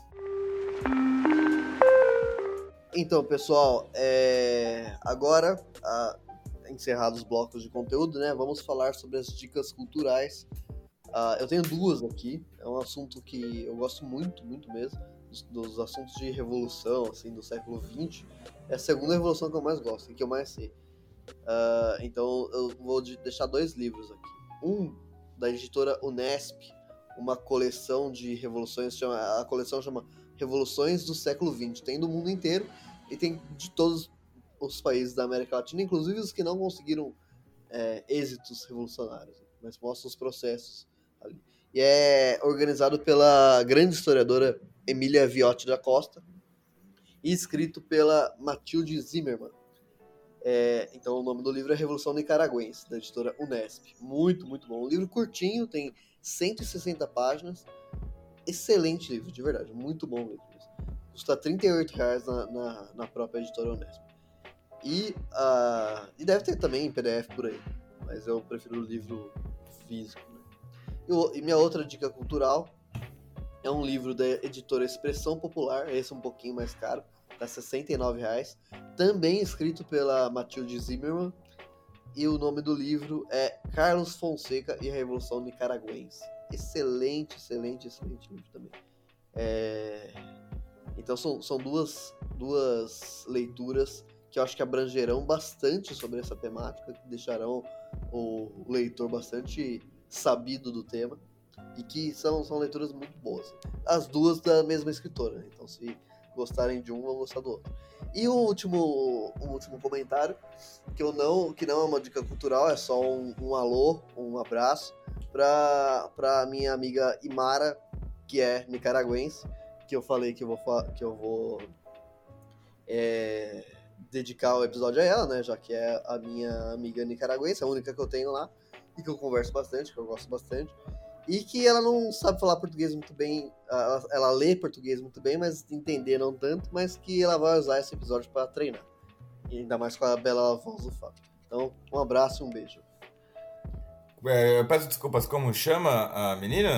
Então, pessoal, agora, encerrados os blocos de conteúdo, né? Vamos falar sobre as dicas culturais. Eu tenho duas aqui. É um assunto que eu gosto muito, muito mesmo. Dos assuntos de revolução, assim, do século XX. É a segunda revolução que eu mais gosto e que eu mais sei. Então, eu vou deixar dois livros aqui. Um, da editora Unesp, uma coleção de revoluções. A coleção chama Revoluções do Século XX. Tem do mundo inteiro e tem de todos os países da América Latina, inclusive os que não conseguiram êxitos revolucionários, mas mostra os processos ali. E é organizado pela grande historiadora Emília Viotti da Costa e escrito pela Matilde Zimmermann. Então o nome do livro é Revolução Nicaragüense, da editora Unesp. Muito, muito bom. Um livro curtinho, tem 160 páginas. Excelente livro, de verdade. Muito bom livro. Custa R$38 na própria editora Unesp. E deve ter também em PDF por aí, mas eu prefiro o livro físico. Né? E minha outra dica cultural é um livro da editora Expressão Popular, esse é um pouquinho mais caro, tá R$69, também escrito pela Matilde Zimmermann, e o nome do livro é Carlos Fonseca e a Revolução Nicaragüense. Excelente livro também. Então são duas leituras que eu acho que abrangerão bastante sobre essa temática, que deixarão o leitor bastante sabido do tema, e que são leituras muito boas. As duas da mesma escritora, né? Então se gostarem de um, vão gostar do outro. E o último comentário, que não é uma dica cultural, é só um alô, um abraço, para minha amiga Imara, que é nicaragüense, que eu falei que eu vou dedicar o episódio a ela, né? Já que é a minha amiga nicaragüense, a única que eu tenho lá, e que eu converso bastante, que eu gosto bastante. E que ela não sabe falar português muito bem, ela lê português muito bem, mas entender não tanto, mas que ela vai usar esse episódio para treinar. E ainda mais com a bela voz do Fábio. Então, um abraço e um beijo. Eu peço desculpas, como chama a menina?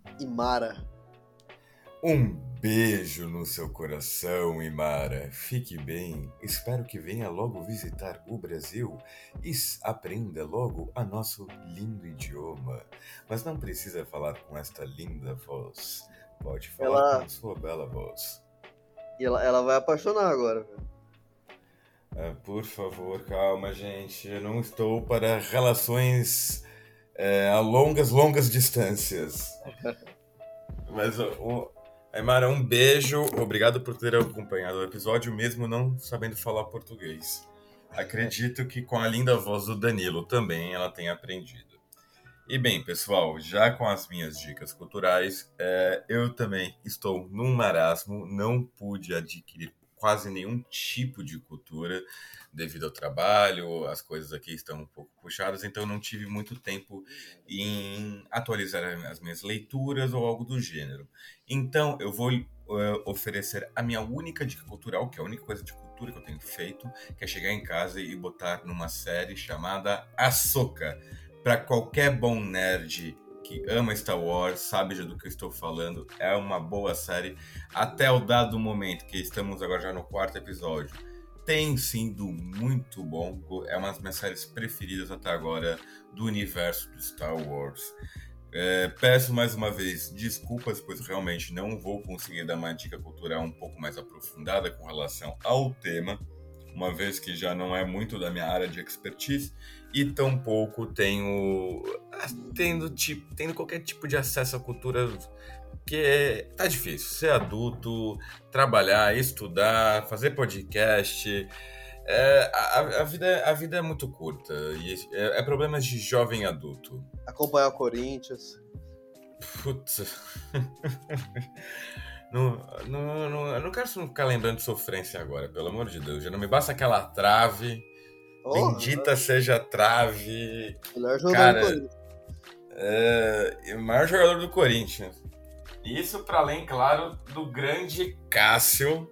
Imara. Um beijo no seu coração, Imara. Fique bem. Espero que venha logo visitar o Brasil e aprenda logo a nosso lindo idioma. Mas não precisa falar com esta linda voz. Pode falar com Ela, a sua bela voz. ela vai apaixonar agora, velho. Por favor, calma, gente. Eu não estou para relações a longas distâncias. Mas, Aymara, um beijo. Obrigado por ter acompanhado o episódio, mesmo não sabendo falar português. Acredito que com a linda voz do Danilo também ela tenha aprendido. E bem, pessoal, já com as minhas dicas culturais, eu também estou num marasmo, não pude adquirir quase nenhum tipo de cultura devido ao trabalho, as coisas aqui estão um pouco puxadas, então não tive muito tempo em atualizar as minhas leituras ou algo do gênero. Então eu vou oferecer a minha única dica cultural, que é a única coisa de cultura que eu tenho feito, que é chegar em casa e botar numa série chamada Ahsoka. Para qualquer bom nerd que ama Star Wars, sabe já do que eu estou falando, é uma boa série. Até o dado momento, que estamos agora já no 4º episódio, tem sido muito bom. É uma das minhas séries preferidas até agora do universo do Star Wars. Peço mais uma vez desculpas, pois realmente não vou conseguir dar uma dica cultural um pouco mais aprofundada com relação ao tema, uma vez que já não é muito da minha área de expertise e tampouco tendo qualquer tipo de acesso à cultura, porque tá difícil ser adulto, trabalhar, estudar, fazer podcast. A vida é muito curta e é problemas de jovem adulto. Acompanhar o Corinthians. Putz. Eu não quero ficar lembrando de sofrência agora, pelo amor de Deus. Já não me basta aquela trave. Bendita seja a trave. Melhor jogador Cara, do Corinthians. O maior jogador do Corinthians. Isso para além, claro, do grande Cássio.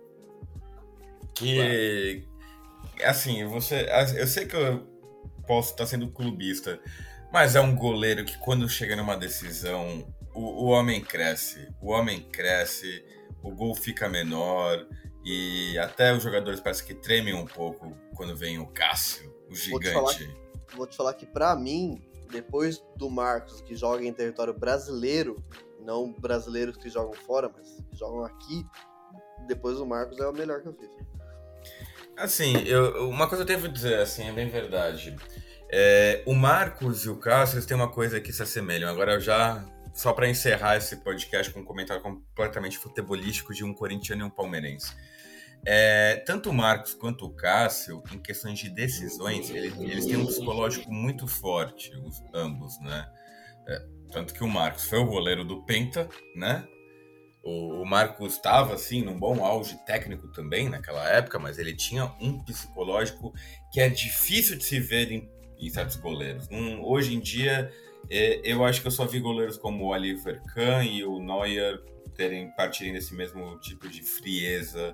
Que, assim, eu sei que eu posso estar sendo clubista, mas é um goleiro que quando chega numa decisão, o homem cresce. O homem cresce, o gol fica menor e até os jogadores parecem que tremem um pouco quando vem o Cássio, o gigante. Vou te falar que pra mim, depois do Marcos, que joga em território brasileiro, não brasileiros que jogam fora, mas que jogam aqui, depois do Marcos é o melhor que eu fiz. Assim, uma coisa eu devo dizer, assim, é bem verdade. O Marcos e o Cássio, eles têm uma coisa que se assemelham. Agora, só para encerrar esse podcast com um comentário completamente futebolístico de um corintiano e um palmeirense. Tanto o Marcos quanto o Cássio, em questões de decisões, eles têm um psicológico muito forte, ambos, né? Tanto que o Marcos foi o goleiro do Penta, né? O Marcos estava, assim, num bom auge técnico também naquela época, mas ele tinha um psicológico que é difícil de se ver em certos goleiros. Hoje em dia, eu acho que eu só vi goleiros como o Oliver Kahn e o Neuer partirem desse mesmo tipo de frieza,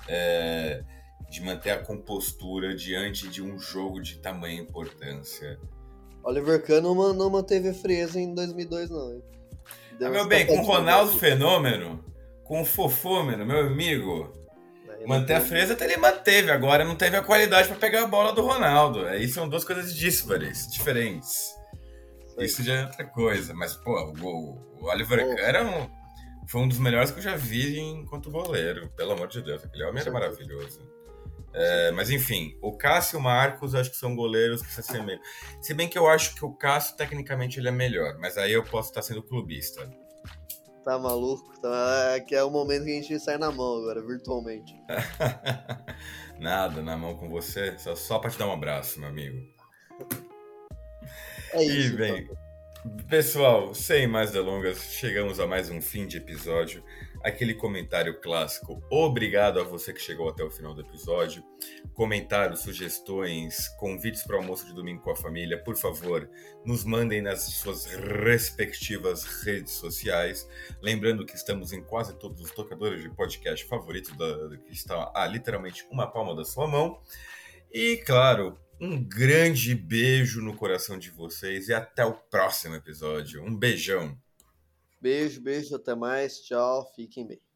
de manter a compostura diante de um jogo de tamanha importância. Oliver Kahn não manteve a frieza em 2002, não, hein? Meu bem, com o Ronaldo Fenômeno, com o Fofômeno, meu amigo, manter a frieza até ele manteve, agora não teve a qualidade para pegar a bola do Ronaldo. Aí são duas coisas diferentes. Isso já é outra coisa, mas, pô, o Oliver Kahn foi um dos melhores que eu já vi enquanto goleiro, pelo amor de Deus, aquele homem era maravilhoso. Mas enfim, o Cássio e o Marcos acho que são goleiros que se assemelham. Se bem que eu acho que o Cássio tecnicamente ele é melhor, mas aí eu posso estar sendo clubista. Tá maluco? Que é o momento que a gente sai na mão agora, virtualmente. Nada, na mão com você, só pra te dar um abraço, meu amigo. É isso. E bem, pessoal, sem mais delongas, chegamos a mais um fim de episódio. Aquele comentário clássico, obrigado a você que chegou até o final do episódio. Comentários, sugestões, convites para o almoço de domingo com a família, por favor, nos mandem nas suas respectivas redes sociais. Lembrando que estamos em quase todos os tocadores de podcast favoritos, que está a literalmente uma palma da sua mão. E, claro, um grande beijo no coração de vocês e até o próximo episódio. Um beijão! Beijo, beijo, até mais. Tchau, fiquem bem.